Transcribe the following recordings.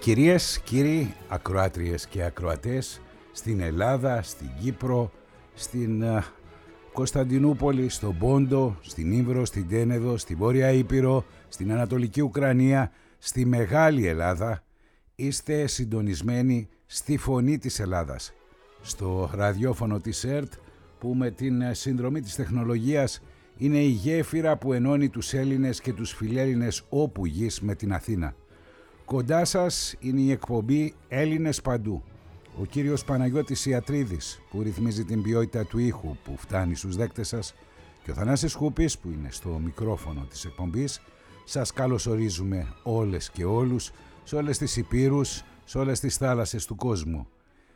Κυρίες, κύριοι, ακροάτριες και ακροατές, στην Ελλάδα, στην Κύπρο, στην Κωνσταντινούπολη, στον Πόντο, στην Ύβρο, στην Τένεδο, στην Βόρεια Ήπειρο, στην Ανατολική Ουκρανία, στη Μεγάλη Ελλάδα, είστε συντονισμένοι στη Φωνή της Ελλάδας, στο ραδιόφωνο της ΕΡΤ, που με την συνδρομή της τεχνολογίας είναι η γέφυρα που ενώνει τους Έλληνες και τους φιλέλληνες όπου γης με την Αθήνα. Κοντά σας είναι η εκπομπή Έλληνες Παντού. Ο κύριος Παναγιώτης Ιατρίδης που ρυθμίζει την ποιότητα του ήχου που φτάνει στους δέκτες σας και ο Θανάσης Χούπης που είναι στο μικρόφωνο της εκπομπής. Σας καλωσορίζουμε όλες και όλους σε όλες τις υπήρους, σε όλες τις θάλασσες του κόσμου.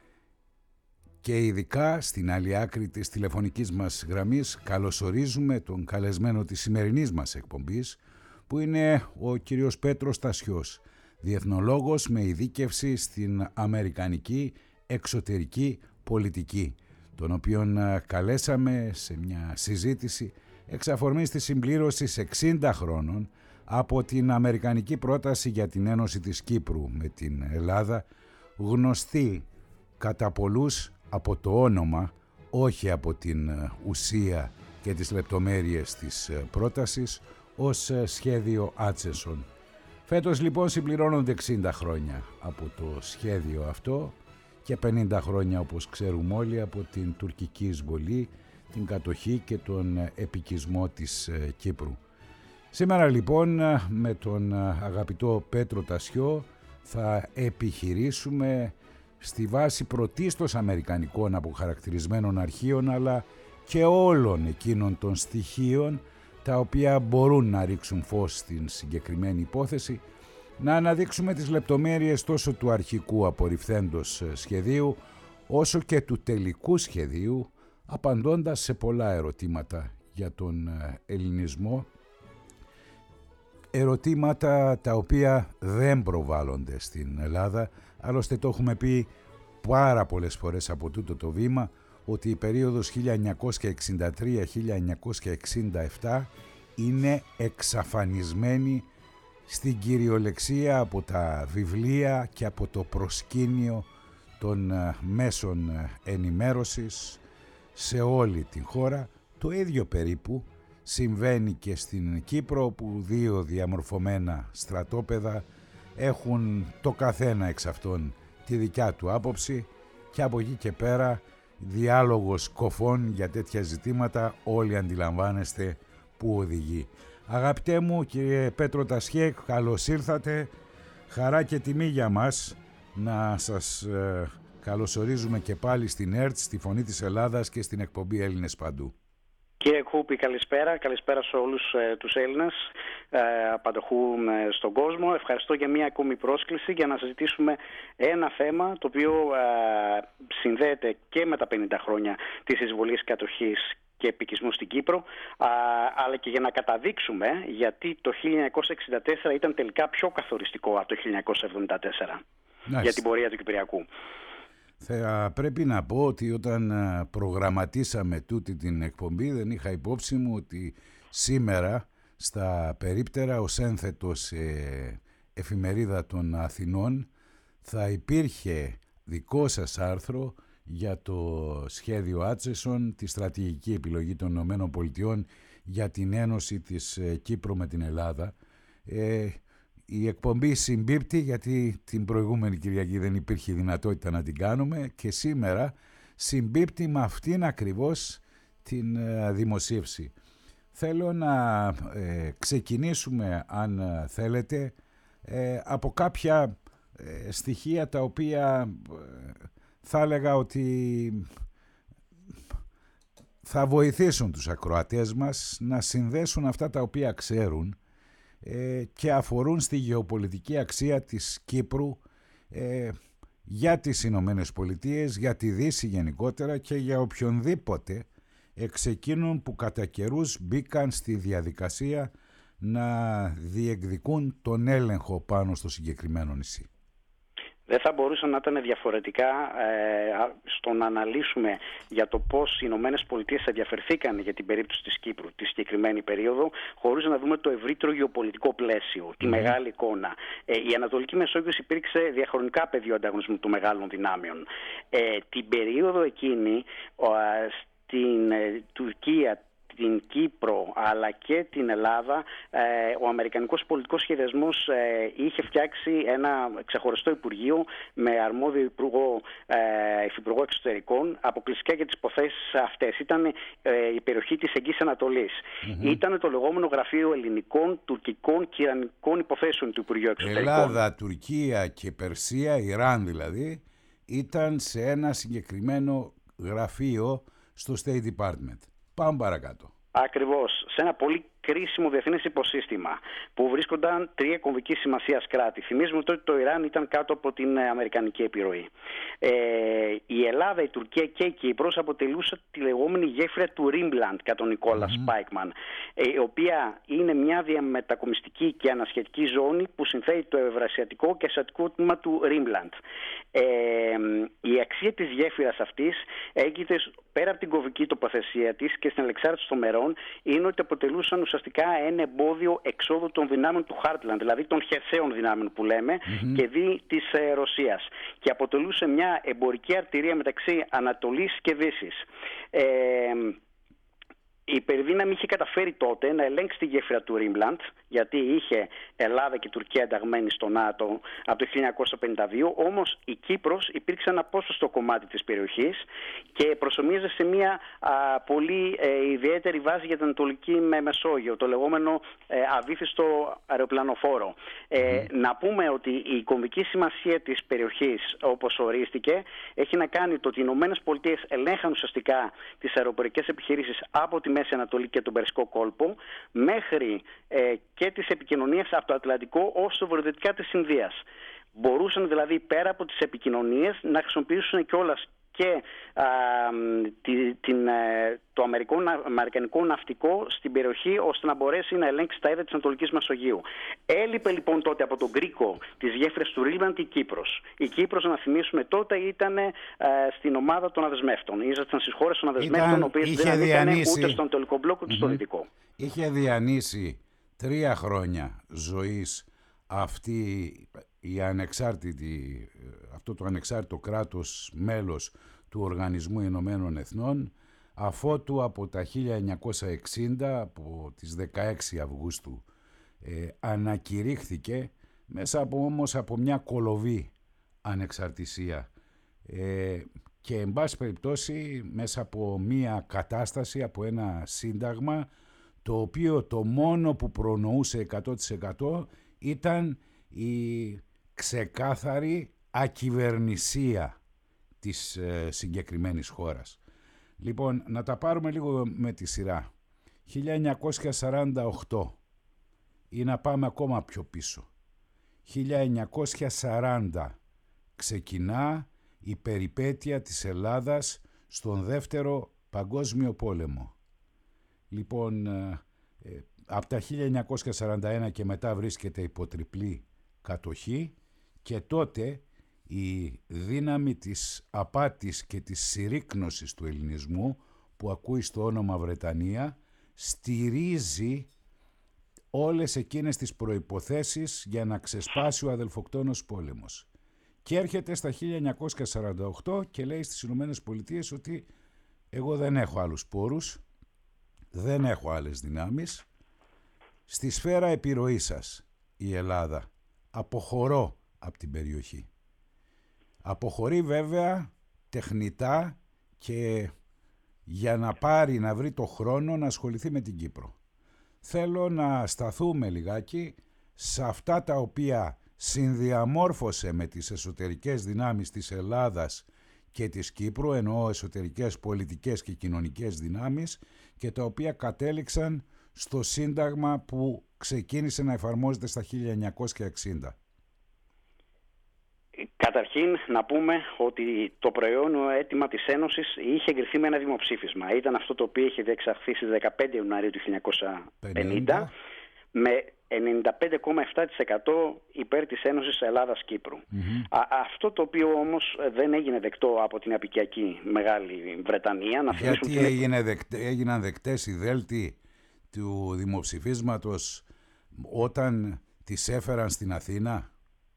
Και ειδικά στην άλλη άκρη της τηλεφωνικής μας γραμμής καλωσορίζουμε τον καλεσμένο της σημερινής μας εκπομπής που είναι ο κύριος Πέτρος Τασιός, διεθνολόγος με ειδίκευση στην αμερικανική εξωτερική πολιτική, τον οποίον καλέσαμε σε μια συζήτηση εξ αφορμής της συμπλήρωσης 60 χρόνων από την αμερικανική πρόταση για την Ένωση της Κύπρου με την Ελλάδα, γνωστή κατά πολλούς από το όνομα, όχι από την ουσία και τις λεπτομέρειες της πρότασης, ως σχέδιο Άτσεσον. Φέτος λοιπόν συμπληρώνονται 60 χρόνια από το σχέδιο αυτό και 50 χρόνια, όπως ξέρουμε όλοι, από την τουρκική εισβολή, την κατοχή και τον επικισμό της Κύπρου. Σήμερα λοιπόν με τον αγαπητό Πέτρο Τασιό θα επιχειρήσουμε στη βάση πρωτίστως αμερικανικών αποχαρακτηρισμένων αρχείων, αλλά και όλων εκείνων των στοιχείων τα οποία μπορούν να ρίξουν φως στην συγκεκριμένη υπόθεση, να αναδείξουμε τις λεπτομέρειες τόσο του αρχικού απορριφθέντος σχεδίου όσο και του τελικού σχεδίου, απαντώντας σε πολλά ερωτήματα για τον ελληνισμό, ερωτήματα τα οποία δεν προβάλλονται στην Ελλάδα. Άλλωστε το έχουμε πει πάρα πολλές φορές από τούτο το βήμα, ότι η περίοδος 1963-1967 είναι εξαφανισμένη στην κυριολεξία από τα βιβλία και από το προσκήνιο των μέσων ενημέρωσης σε όλη την χώρα. Το ίδιο περίπου συμβαίνει και στην Κύπρο, όπου δύο διαμορφωμένα στρατόπεδα έχουν το καθένα εξ αυτών τη δικιά του άποψη και από εκεί και πέρα διάλογος κοφών για τέτοια ζητήματα όλοι αντιλαμβάνεστε που οδηγεί. Αγαπητέ μου κύριε Πέτρο Τασιέ, καλώς ήρθατε. Χαρά και τιμή για μας να σας καλωσορίζουμε και πάλι στην ΕΡΤ, στη Φωνή της Ελλάδας και στην εκπομπή Έλληνες Παντού. Κύριε Χούπη, καλησπέρα. Καλησπέρα σε όλους τους Έλληνες πανταχού στον κόσμο. Ευχαριστώ για μια ακόμη πρόσκληση για να συζητήσουμε ένα θέμα το οποίο συνδέεται και με τα 50 χρόνια της εισβολής, κατοχής και επικισμού στην Κύπρο, αλλά και για να καταδείξουμε γιατί το 1964 ήταν τελικά πιο καθοριστικό από το 1974 για την πορεία του Κυπριακού. Θα πρέπει να πω ότι όταν προγραμματίσαμε τούτη την εκπομπή δεν είχα υπόψη μου ότι σήμερα στα περίπτερα ως ένθετος εφημερίδα των Αθηνών θα υπήρχε δικό σας άρθρο για το σχέδιο Άτσεσον, τη στρατηγική επιλογή των ΗΠΑ για την ένωση της Κύπρου με την Ελλάδα. Η εκπομπή συμπίπτει γιατί την προηγούμενη Κυριακή δεν υπήρχε δυνατότητα να την κάνουμε και σήμερα συμπίπτει με αυτήν ακριβώς την δημοσίευση. Θέλω να ξεκινήσουμε, αν θέλετε, από κάποια στοιχεία τα οποία θα έλεγα ότι θα βοηθήσουν τους ακροατές μας να συνδέσουν αυτά τα οποία ξέρουν και αφορούν στη γεωπολιτική αξία της Κύπρου για τις Ηνωμένες Πολιτείες, για τη Δύση γενικότερα και για οποιονδήποτε εξ εκείνων που κατά καιρούς μπήκαν στη διαδικασία να διεκδικούν τον έλεγχο πάνω στο συγκεκριμένο νησί. Δεν θα μπορούσαν να ήταν διαφορετικά στο να αναλύσουμε για το πώς οι Ηνωμένες Πολιτείες ενδιαφερθήκαν για την περίπτωση της Κύπρου τη συγκεκριμένη περίοδο, χωρίς να δούμε το ευρύτερο γεωπολιτικό πλαίσιο, τη μεγάλη εικόνα. Η Ανατολική Μεσόγειος υπήρξε διαχρονικά πεδίο ανταγωνισμού των μεγάλων δυνάμεων. Την περίοδο εκείνη στην Τουρκία, την Κύπρο αλλά και την Ελλάδα, ο αμερικανικός πολιτικός σχεδιασμός είχε φτιάξει ένα ξεχωριστό υπουργείο με αρμόδιο υφυπουργό εξωτερικών αποκλειστικά για τις υποθέσεις αυτές. Ήταν η περιοχή της Εγγύης Ανατολής. Ήταν το λεγόμενο Γραφείο Ελληνικών, Τουρκικών και Ιρανικών Υποθέσεων του Υπουργείου Εξωτερικών. Ελλάδα, Τουρκία και Περσία, Ιράν δηλαδή, ήταν σε ένα συγκεκριμένο γραφείο στο State Department. Πάμε παρακάτω. Ακριβώς. Σε ένα πολύ κρίσιμο διεθνές υποσύστημα που βρίσκονταν 3 κομβικής σημασίας κράτη. Θυμίζουμε ότι το Ιράν ήταν κάτω από την αμερικανική επιρροή. Η Ελλάδα, η Τουρκία και η Κύπρος αποτελούσαν τη λεγόμενη γέφυρα του Ρίμπλαντ κατά τον Νικόλα Σπάικμαν, η οποία είναι μια διαμετακομιστική και ανασχετική ζώνη που συνθέτει το ευρασιατικό και ασιατικό τμήμα του Ρίμπλαντ. Η αξία της γέφυρας αυτής έγινε πέρα από την κομβική τοποθεσία της και στην αλεξάρτηση των μερών, είναι ότι αποτελούσαν ουσιαστικά ένα εμπόδιο εξόδου των δυνάμεων του Heartland, δηλαδή των χερσαίων δυνάμεων που λέμε, και δι της Ρωσίας. Και αποτελούσε μια εμπορική αρτηρία μεταξύ Ανατολής και Δύσης. Η υπερδύναμη είχε καταφέρει τότε να ελέγξει τη γέφυρα του Ρίμπλαντ, γιατί είχε Ελλάδα και Τουρκία ενταγμένη στο ΝΑΤΟ από το 1952, όμως η Κύπρος υπήρξε ένα απόσπαστο κομμάτι της περιοχής και προσομοίαζε σε μια πολύ ιδιαίτερη βάση για την Ανατολική Μεσόγειο, το λεγόμενο αβύθιστο αεροπλανοφόρο. Να πούμε ότι η κομβική σημασία της περιοχής, όπως ορίστηκε, έχει να κάνει το ότι οι Ηνωμένες Πολιτείες ελέγχαν ουσιαστικά τις αεροπορικές επιχειρήσεις από τη Μέση Ανατολή και τον Περσικό κόλπο μέχρι και τις επικοινωνίες από το Ατλαντικό ως το βορειοδυτικά της Ινδίας. Μπορούσαν δηλαδή πέρα από τις επικοινωνίες να χρησιμοποιήσουν κιόλας και το αμερικανικό ναυτικό στην περιοχή ώστε να μπορέσει να ελέγξει τα ύδατα της Ανατολικής Μεσογείου. Έλειπε λοιπόν τότε από τον κρίκο της γέφυρας του Ρίμπλαντ η Κύπρος. Η Κύπρος, να θυμίσουμε, τότε ήταν στην ομάδα των αδεσμεύτων. Ήσασταν στις χώρες των αδεσμεύτων, οι οποίες δεν ήταν ούτε στον Ανατολικό μπλοκ ούτε στο Δυτικό. Είχε διανύσει 3 χρόνια ζωής αυτό το ανεξάρτητο κράτος μέλος του Οργανισμού Ηνωμένων Εθνών, αφότου από τα 1960, από τις 16 Αυγούστου, ανακηρύχθηκε μέσα από μια κολοβή ανεξαρτησία και εν πάση περιπτώσει μέσα από μια κατάσταση, από ένα σύνταγμα το οποίο το μόνο που προνοούσε 100% ήταν η ξεκάθαρη ακυβερνησία της συγκεκριμένης χώρας. Λοιπόν, να τα πάρουμε λίγο με τη σειρά. 1948 ή να πάμε ακόμα πιο πίσω. 1940 ξεκινά η περιπέτεια της Ελλάδας στον Δεύτερο Παγκόσμιο Πόλεμο. Λοιπόν, από τα 1941 και μετά βρίσκεται υπό τριπλή κατοχή και τότε η δύναμη της απάτης και της συρρίκνωσης του ελληνισμού που ακούει στο όνομα Βρετανία στηρίζει όλες εκείνες τις προϋποθέσεις για να ξεσπάσει ο αδελφοκτόνος πόλεμος. Και έρχεται στα 1948 και λέει στις Ηνωμένες Πολιτείες ότι εγώ δεν έχω άλλους πόρους, δεν έχω άλλες δυνάμεις. Στη σφαίρα επιρροής σας, η Ελλάδα, αποχωρώ από την περιοχή. Αποχωρεί βέβαια τεχνητά και για να βρει το χρόνο να ασχοληθεί με την Κύπρο. Θέλω να σταθούμε λιγάκι σε αυτά τα οποία συνδιαμόρφωσε με τις εσωτερικές δυνάμεις της Ελλάδας και της Κύπρου, εννοώ εσωτερικές πολιτικές και κοινωνικές δυνάμεις, και τα οποία κατέληξαν στο Σύνταγμα που ξεκίνησε να εφαρμόζεται στα 1960. Καταρχήν να πούμε ότι το προϊόν αίτημα της Ένωσης είχε εγκριθεί με ένα δημοψήφισμα. Ήταν αυτό το οποίο είχε διεξαχθεί στις 15 Ιανουαρίου του 1950 με 95,7% υπέρ της Ένωσης Ελλάδας-Κύπρου. Αυτό το οποίο όμως δεν έγινε δεκτό από την απικιακή Μεγάλη Βρετανία. Γιατί έγιναν δεκτές οι δέλτοι του δημοψηφίσματος όταν τις έφεραν στην Αθήνα?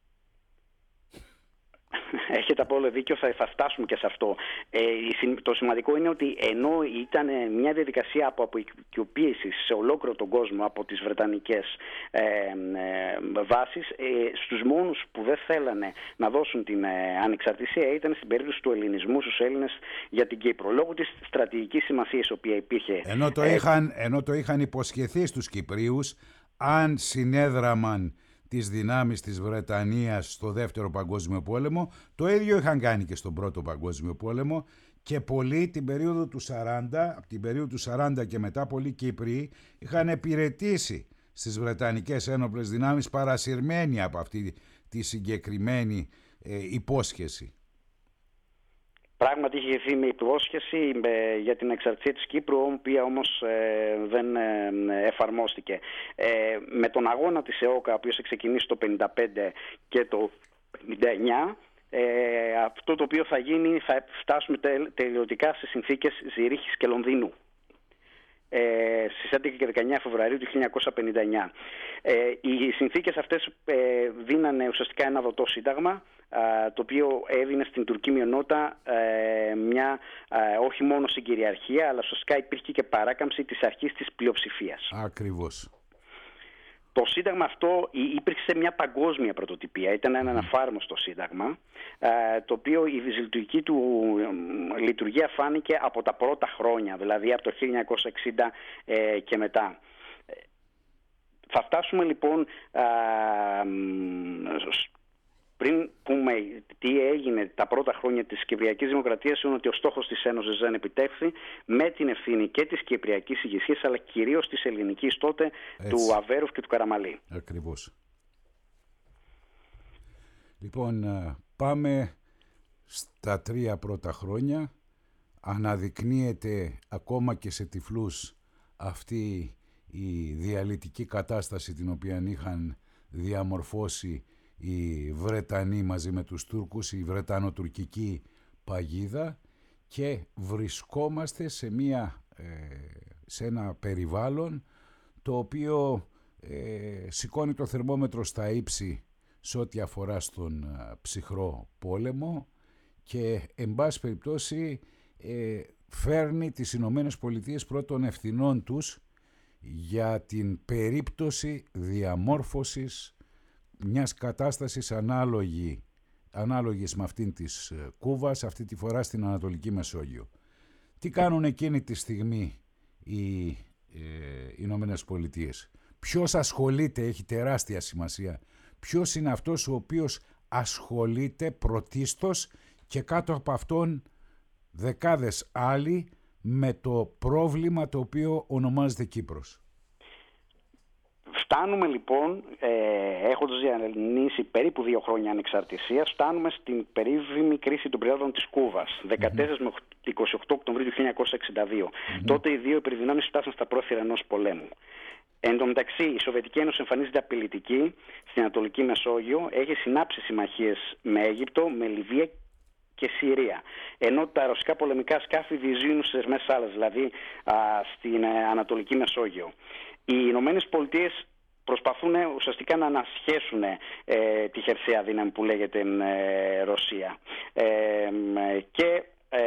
Έχετε από όλο δίκιο, θα φτάσουμε και σε αυτό. Το σημαντικό είναι ότι ενώ ήταν μια διαδικασία από αποικιοποίηση σε ολόκληρο τον κόσμο από τις βρετανικές βάσεις, στους μόνους που δεν θέλανε να δώσουν την ανεξαρτησία ήταν στην περίπτωση του ελληνισμού στους Έλληνες για την Κύπρο, λόγω της στρατηγικής σημασίας η οποία υπήρχε. Ενώ το είχαν υποσχεθεί στους Κυπρίους, αν συνέδραμαν τις δυνάμεις της Βρετανίας στο Δεύτερο Παγκόσμιο Πόλεμο, το ίδιο είχαν κάνει και στον Πρώτο Παγκόσμιο Πόλεμο, και πολλοί την περίοδο του 40, από την περίοδο του 40 και μετά, πολλοί Κύπροι είχαν υπηρετήσει στις Βρετανικές ένοπλες δυνάμεις παρασυρμένοι από αυτή τη συγκεκριμένη υπόσχεση. Πράγματι είχε δει με υπόσχεση για την εξαρτησία της Κύπρου, η οποία όμως δεν εφαρμόστηκε. Με τον αγώνα της ΕΟΚΑ, ο οποίος έχει ξεκινήσει το 1955 και το 1959, αυτό το οποίο θα γίνει, θα φτάσουμε τελειωτικά σε συνθήκες Ζηρίχης και Λονδίνου στις 11 και 19 Φεβρουαρίου του 1959. Οι συνθήκες αυτές δίνανε ουσιαστικά ένα δοτό σύνταγμα, το οποίο έδινε στην τουρκική μειονότητα μια όχι μόνο συγκυριαρχία, αλλά ουσιαστικά υπήρχε και παράκαμψη της αρχής της πλειοψηφίας. Ακριβώς. Το σύνταγμα αυτό υπήρξε μια παγκόσμια πρωτοτυπία, ήταν ένα αναφάρμοστο σύνταγμα, το οποίο η δυσλειτουργική του λειτουργία φάνηκε από τα πρώτα χρόνια, δηλαδή από το 1960 και μετά. Θα φτάσουμε λοιπόν, πριν πούμε τι έγινε τα πρώτα χρόνια της Κυπριακής Δημοκρατίας, είναι ότι ο στόχος της Ένωσης δεν επιτεύχθη, με την ευθύνη και της Κυπριακής ηγεσίας, αλλά κυρίως της ελληνικής τότε, του Αβέροφ και του Καραμαλή. Ακριβώς. Λοιπόν, πάμε στα 3 πρώτα χρόνια. Αναδεικνύεται ακόμα και σε τυφλούς αυτή η διαλυτική κατάσταση την οποία είχαν διαμορφώσει οι Βρετανοί μαζί με τους Τούρκους, η Βρετανοτουρκική παγίδα, και βρισκόμαστε σε ένα περιβάλλον το οποίο σηκώνει το θερμόμετρο στα ύψη σε ό,τι αφορά στον ψυχρό πόλεμο και εν πάση περιπτώσει φέρνει τις Ηνωμένες Πολιτείες πρώτων ευθυνών τους για την περίπτωση διαμόρφωσης μιας κατάστασης ανάλογης με αυτήν της Κούβας, αυτή τη φορά στην Ανατολική Μεσόγειο. Τι κάνουν εκείνη τη στιγμή οι Ηνωμένες Πολιτείες? Ποιος ασχολείται, έχει τεράστια σημασία. Ποιος είναι αυτός ο οποίος ασχολείται πρωτίστως και κάτω από αυτόν δεκάδες άλλοι με το πρόβλημα το οποίο ονομάζεται Κύπρος? Φτάνουμε λοιπόν, έχοντας διανύσει περίπου 2 χρόνια ανεξαρτησίας, φτάνουμε στην περίφημη κρίση των πυράβλων της Κούβας, 14 με 28 Οκτωβρίου του 1962. Τότε οι δύο υπερδυνάμεις φτάσαν στα πρόθυρα ενός πολέμου. Εν τω μεταξύ, η Σοβιετική Ένωση εμφανίζεται απειλητική στην Ανατολική Μεσόγειο, έχει συνάψει συμμαχίες με Αίγυπτο, με Λιβύα και Συρία. Ενώ τα ρωσικά πολεμικά σκάφη διεισδύουν στις θερμές θάλασσες, δηλαδή στην Ανατολική Μεσόγειο. Οι Ηνωμένες Πολιτείες προσπαθούν ουσιαστικά να ανασχέσουν τη χερσαία δύναμη που λέγεται Ρωσία. Και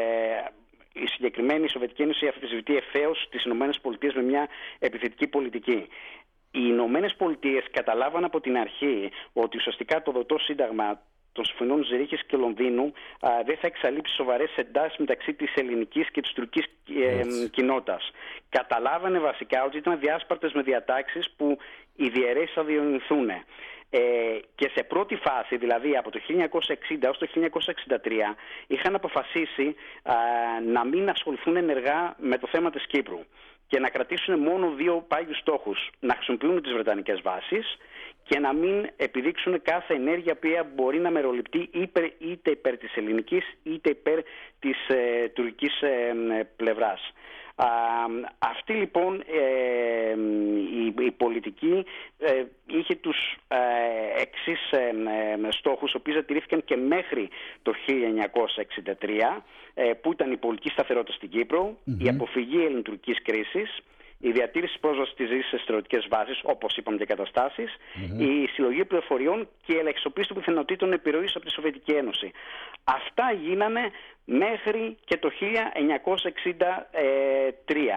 η συγκεκριμένη Σοβιετική Ένωση αμφισβητεί ευθέως τις Ηνωμένες Πολιτείες με μια επιθετική πολιτική. Οι Ηνωμένες Πολιτείες καταλάβαν από την αρχή ότι ουσιαστικά το δοτό σύνταγμα των συμφωνιών Ζηρίχης και Λονδίνου δεν θα εξαλείψει σοβαρές εντάσεις μεταξύ της ελληνικής και της τουρκικής κοινότητας. Καταλάβανε βασικά ότι ήταν διάσπαρτες με διατάξεις που οι διαιρέσεις θα διονυθούν. Και σε πρώτη φάση, δηλαδή από το 1960 έως το 1963, είχαν αποφασίσει να μην ασχοληθούν ενεργά με το θέμα της Κύπρου και να κρατήσουν μόνο 2 πάγιους στόχους: να χρησιμοποιούν τις βρετανικές βάσεις και να μην επιδείξουν κάθε ενέργεια που μπορεί να μεροληπτεί είτε υπέρ της ελληνικής είτε υπέρ της τουρκικής πλευράς. Αυτή λοιπόν η πολιτική είχε τους εξής στόχους, οι οποίοι διατηρήθηκαν και μέχρι το 1963, που ήταν η πολιτική σταθερότητα στην Κύπρο, η αποφυγή ελληνοτουρκικής κρίσης, η διατήρηση πρόσβασης της ζωής σε στερεωτικές βάσεις, όπως είπαμε και καταστάσεις, η συλλογή πληροφοριών και η ελαχιστοποίηση των πιθανότητων επιρροής από τη Σοβιετική Ένωση. Αυτά γίνανε μέχρι και το 1963.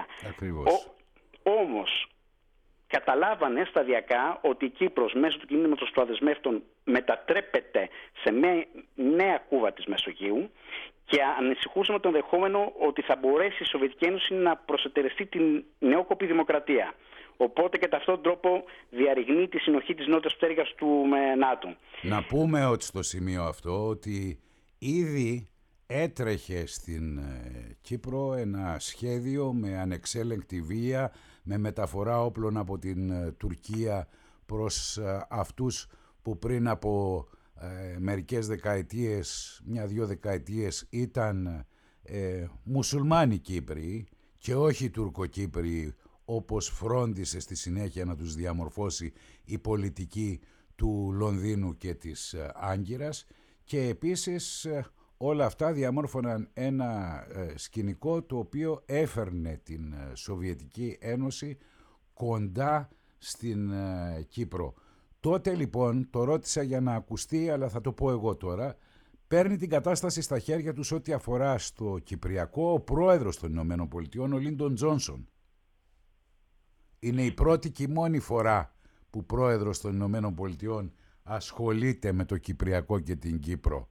Όμως καταλάβανε σταδιακά ότι η Κύπρος μέσω του κινήματος των αδεσμεύτων μετατρέπεται σε μια νέα κούβα της Μεσογείου και ανησυχούσαμε το ενδεχόμενο ότι θα μπορέσει η Σοβιετική Ένωση να προσετεριστεί την νεόκοπη δημοκρατία. Οπότε κατά αυτόν τον τρόπο διαρριγνύει τη συνοχή της νότιας πτέρυγας του ΝΑΤΟ. Να πούμε ότι στο σημείο αυτό ότι ήδη έτρεχε στην Κύπρο ένα σχέδιο με ανεξέλεγκτη βία, με μεταφορά όπλων από την Τουρκία προς αυτούς που πριν από μερικές δεκαετίες, μια-δυο δεκαετίες ήταν μουσουλμάνοι Κύπροι και όχι Τουρκοκύπροι, όπως φρόντισε στη συνέχεια να τους διαμορφώσει η πολιτική του Λονδίνου και της Άγκυρας, και επίσης όλα αυτά διαμόρφωναν ένα σκηνικό το οποίο έφερνε την Σοβιετική Ένωση κοντά στην Κύπρο. Τότε λοιπόν, το ρώτησα για να ακουστεί, αλλά θα το πω εγώ τώρα, παίρνει την κατάσταση στα χέρια τους ό,τι αφορά στο Κυπριακό ο πρόεδρος των Ηνωμένων Πολιτειών, ο Λίντον Τζόνσον. Είναι η πρώτη και η μόνη φορά που πρόεδρος των Ηνωμένων Πολιτειών ασχολείται με το Κυπριακό και την Κύπρο.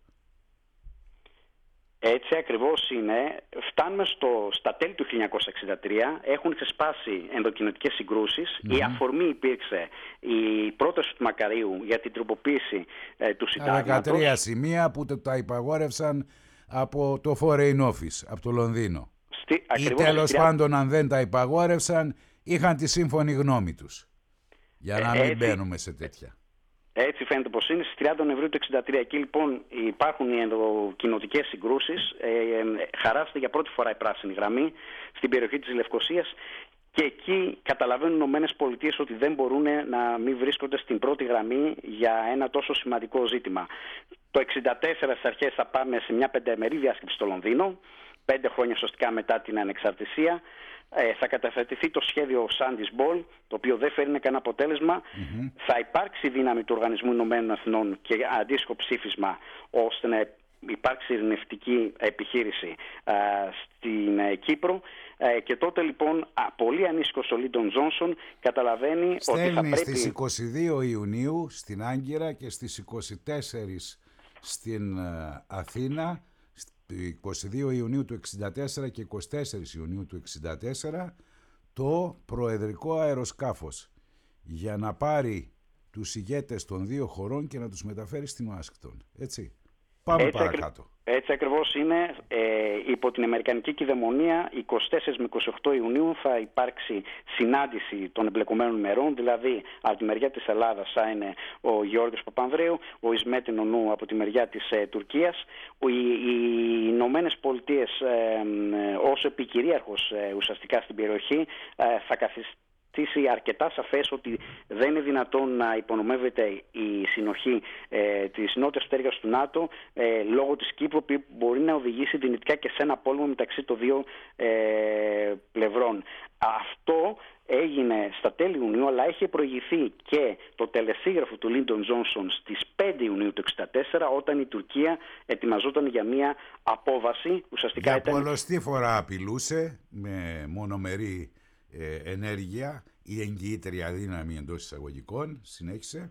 Έτσι ακριβώς είναι. Φτάνουμε στα τέλη του 1963, έχουν ξεσπάσει ενδοκοινοτικές συγκρούσεις. Η αφορμή υπήρξε η πρόταση του Μακαρίου για την τροποποίηση του συντάγματος. 13 σημεία που τα υπαγόρευσαν από το Foreign Office, από το Λονδίνο. Ή τέλος πάντων, αν δεν τα υπαγόρευσαν, είχαν τη σύμφωνη γνώμη τους. Για να μην μπαίνουμε σε τέτοια. Έτσι φαίνεται πως είναι. Στις 30 Νοεμβρίου του 1963, εκεί λοιπόν υπάρχουν οι ενδοκοινοτικές συγκρούσεις. Χαράζεται για πρώτη φορά η πράσινη γραμμή στην περιοχή της Λευκωσίας και εκεί καταλαβαίνουν οι Ηνωμένες Πολιτείες ότι δεν μπορούν να μην βρίσκονται στην πρώτη γραμμή για ένα τόσο σημαντικό ζήτημα. Το 1964 στις αρχές θα πάμε σε μια πενταεμερή διάσκεψη στο Λονδίνο, 5 χρόνια ουσιαστικά μετά την ανεξαρτησία. Θα καταθετηθεί το σχέδιο Sandys Ball, το οποίο δεν φέρνει κανένα αποτέλεσμα. Θα υπάρξει δύναμη του Οργανισμού Ηνωμένων Εθνών και αντίστοιχο ψήφισμα ώστε να υπάρξει ειρηνευτική επιχείρηση στην Κύπρο. Και τότε λοιπόν πολύ ανήσυχος ο Λίντον Τζόνσον καταλαβαίνει ότι θα πρέπει... Στις 22 Ιουνίου στην Άγκυρα και στις 24 στην Αθήνα, 22 Ιουνίου του 1964 και 24 Ιουνίου του 1964, το προεδρικό αεροσκάφος για να πάρει τους ηγέτες των δύο χωρών και να τους μεταφέρει στην Ουάσιγκτον. Έτσι. Πάμε παρακάτω. Έτσι ακριβώς είναι. Υπό την αμερικανική κυδαιμονία, 24 με 28 Ιουνίου θα υπάρξει συνάντηση των εμπλεκομένων μερών, δηλαδή από τη μεριά της Ελλάδας θα είναι ο Γιώργος Παπανδρέου, ο Ισμέτ Νονού από τη μεριά της Τουρκίας. Οι Ηνωμένες Πολιτείες ως επικυρίαρχος ουσιαστικά στην περιοχή θα καθιστήσει αρκετά σαφές ότι δεν είναι δυνατόν να υπονομεύεται η συνοχή της νότιας πτέρυγας του ΝΑΤΟ λόγω της Κύπρου, που μπορεί να οδηγήσει δυνητικά και σε ένα πόλεμο μεταξύ των δύο πλευρών. Αυτό έγινε στα τέλη Ιουνίου, αλλά είχε προηγηθεί και το τελεσίγραφο του Λίντον Τζόνσον στις 5 Ιουνίου του 1964, όταν η Τουρκία ετοιμαζόταν για μια απόβαση. Ουσιαστικά για πολλωστή φορά απειλούσε με μονομερή ενέργεια η εγγυήτρια δύναμη εντός εισαγωγικών. Συνέχισε.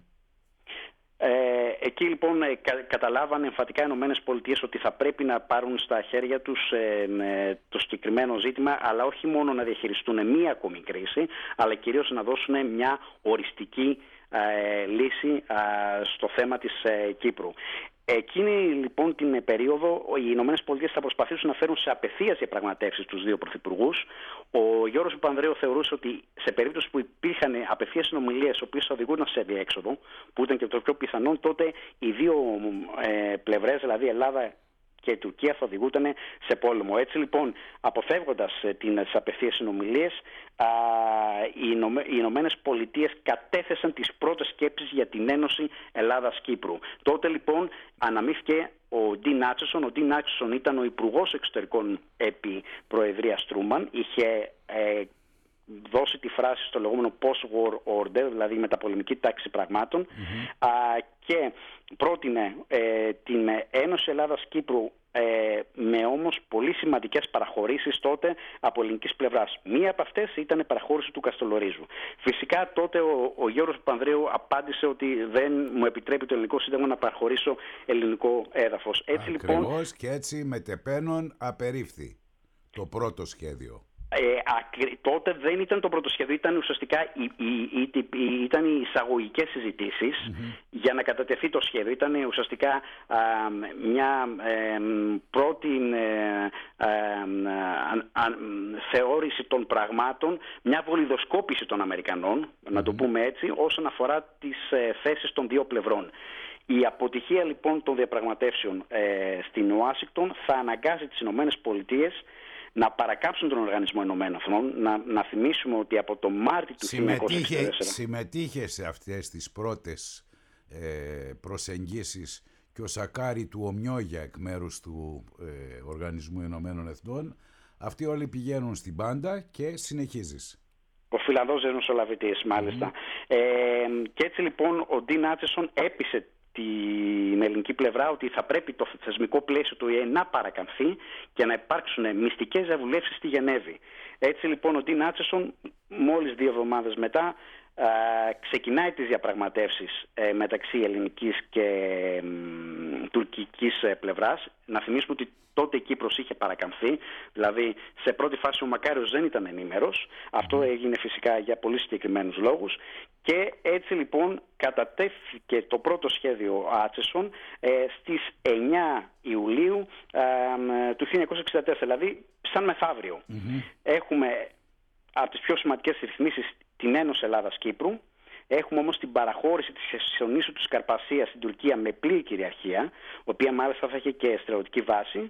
Εκεί λοιπόν καταλάβανε εμφατικά οι Ηνωμένες Πολιτείες ότι θα πρέπει να πάρουν στα χέρια τους το συγκεκριμένο ζήτημα, αλλά όχι μόνο να διαχειριστούν μία ακόμη κρίση, αλλά κυρίως να δώσουν μια οριστική λύση στο θέμα της Κύπρου. Εκείνη λοιπόν την περίοδο οι Ηνωμένες Πολιτείες θα προσπαθήσουν να φέρουν σε απευθείας διαπραγματεύσεις τους δύο πρωθυπουργούς. Ο Γιώργος Παπανδρέου θεωρούσε ότι σε περίπτωση που υπήρχαν απευθείας συνομιλίες, οι οποίες θα οδηγούνταν σε διέξοδο, που ήταν και το πιο πιθανόν, τότε οι δύο πλευρές, δηλαδή Ελλάδα και η Τουρκία, θα οδηγούνταν σε πόλεμο. Έτσι λοιπόν, αποφεύγοντας τις απευθείας συνομιλίες, οι Ηνωμένες Πολιτείες κατέθεσαν τις πρώτες σκέψεις για την Ένωση Ελλάδας-Κύπρου. Τότε λοιπόν αναμίχθηκε ο Ντιν Άτσεσον. Ο Ντιν Άτσεσον ήταν ο Υπουργός Εξωτερικών επί Προεδρίας Τρούμαν. Είχε δώσει τη φράση στο λεγόμενο post-war order, δηλαδή μεταπολεμική τάξη πραγμάτων, και πρότεινε την Ένωση Ελλάδας-Κύπρου με όμως πολύ σημαντικές παραχωρήσεις τότε από ελληνικής πλευράς. Μία από αυτές ήταν η παραχώρηση του Καστελορίζου. Φυσικά τότε ο Γιώργος Παπανδρέου απάντησε ότι δεν μου επιτρέπει το ελληνικό σύνταγμα να παραχωρήσω ελληνικό έδαφος. Έτσι, ακριβώς, λοιπόν, και έτσι μετεπένων απερίφθη το πρώτο σχέδιο. Τότε δεν ήταν το πρώτο σχέδιο, ήταν ουσιαστικά ήταν οι εισαγωγικές συζητήσεις για να κατατεθεί το σχέδιο. Ήταν ουσιαστικά μια πρώτη θεώρηση των πραγμάτων, μια βολιδοσκόπηση των Αμερικανών, να το πούμε έτσι, όσον αφορά τις θέσεις των δύο πλευρών. Η αποτυχία λοιπόν των διαπραγματεύσεων στην Ουάσιγκτον θα αναγκάσει τις Ηνωμένες Πολιτείες να παρακάψουν τον Οργανισμό Ηνωμένων Εθνών. Να θυμίσουμε ότι από το Μάρτιο του 1964... Συμμετείχε σε αυτές τις πρώτες προσεγγίσεις και ο Σακάρη του Ομιόγια εκ μέρους του Οργανισμού Ηνωμένων Εθνών. Αυτοί όλοι πηγαίνουν στην πάντα και συνεχίζεις. Ο Φιλανδός Ζενοσολαβητής, μάλιστα. Και έτσι λοιπόν ο Ντιν Άτσεσον έπεισε την ελληνική πλευρά ότι θα πρέπει το θεσμικό πλαίσιο του ΙΕ να παρακαμφθεί και να υπάρξουν μυστικές διαβουλεύσεις στη Γενέβη. Έτσι λοιπόν ο Ντιν Άτσεσον μόλις 2 εβδομάδες μετά ξεκινάει τις διαπραγματεύσεις μεταξύ ελληνικής και τουρκικής πλευράς. Να θυμίσουμε ότι τότε η Κύπρος είχε παρακαμφθεί, δηλαδή σε πρώτη φάση ο Μακάριος δεν ήταν ενήμερος. Αυτό έγινε φυσικά για πολύ συγκεκριμένους λόγους. Και έτσι λοιπόν κατατέθηκε το πρώτο σχέδιο Άτσεσον στις 9 Ιουλίου του 1964, δηλαδή σαν μεθαύριο. Έχουμε από τις πιο σημαντικές ρυθμίσεις την Ένωση Ελλάδας-Κύπρου. Έχουμε όμως την παραχώρηση της νήσου της Καρπασίας στην Τουρκία με πλήρη κυριαρχία, η οποία μάλιστα θα είχε και στρατιωτική βάση.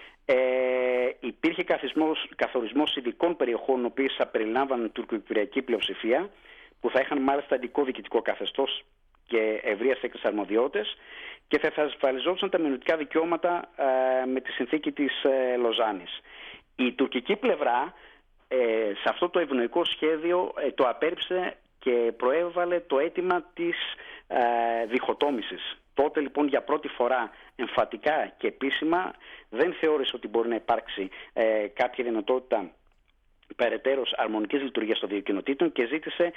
Υπήρχε καθορισμός ειδικών περιοχών, οι οποίες θα περιλάμβαναν τουρκοκυπριακή πλειοψηφία, που θα είχαν μάλιστα ειδικό διοικητικό καθεστώς και ευρείας έκτακτες αρμοδιότητες, και θα ασφαλιζόντουσαν τα μειονοτικά δικαιώματα με τη συνθήκη της Λοζάνης. Η τουρκική πλευρά σε αυτό το ευνοϊκό σχέδιο το απέρριψε και προέβαλε το αίτημα της διχοτόμησης. Τότε λοιπόν για πρώτη φορά εμφατικά και επίσημα δεν θεώρησε ότι μπορεί να υπάρξει κάποια δυνατότητα περαιτέρω αρμονικής λειτουργίας των δύο κοινοτήτων και ζήτησε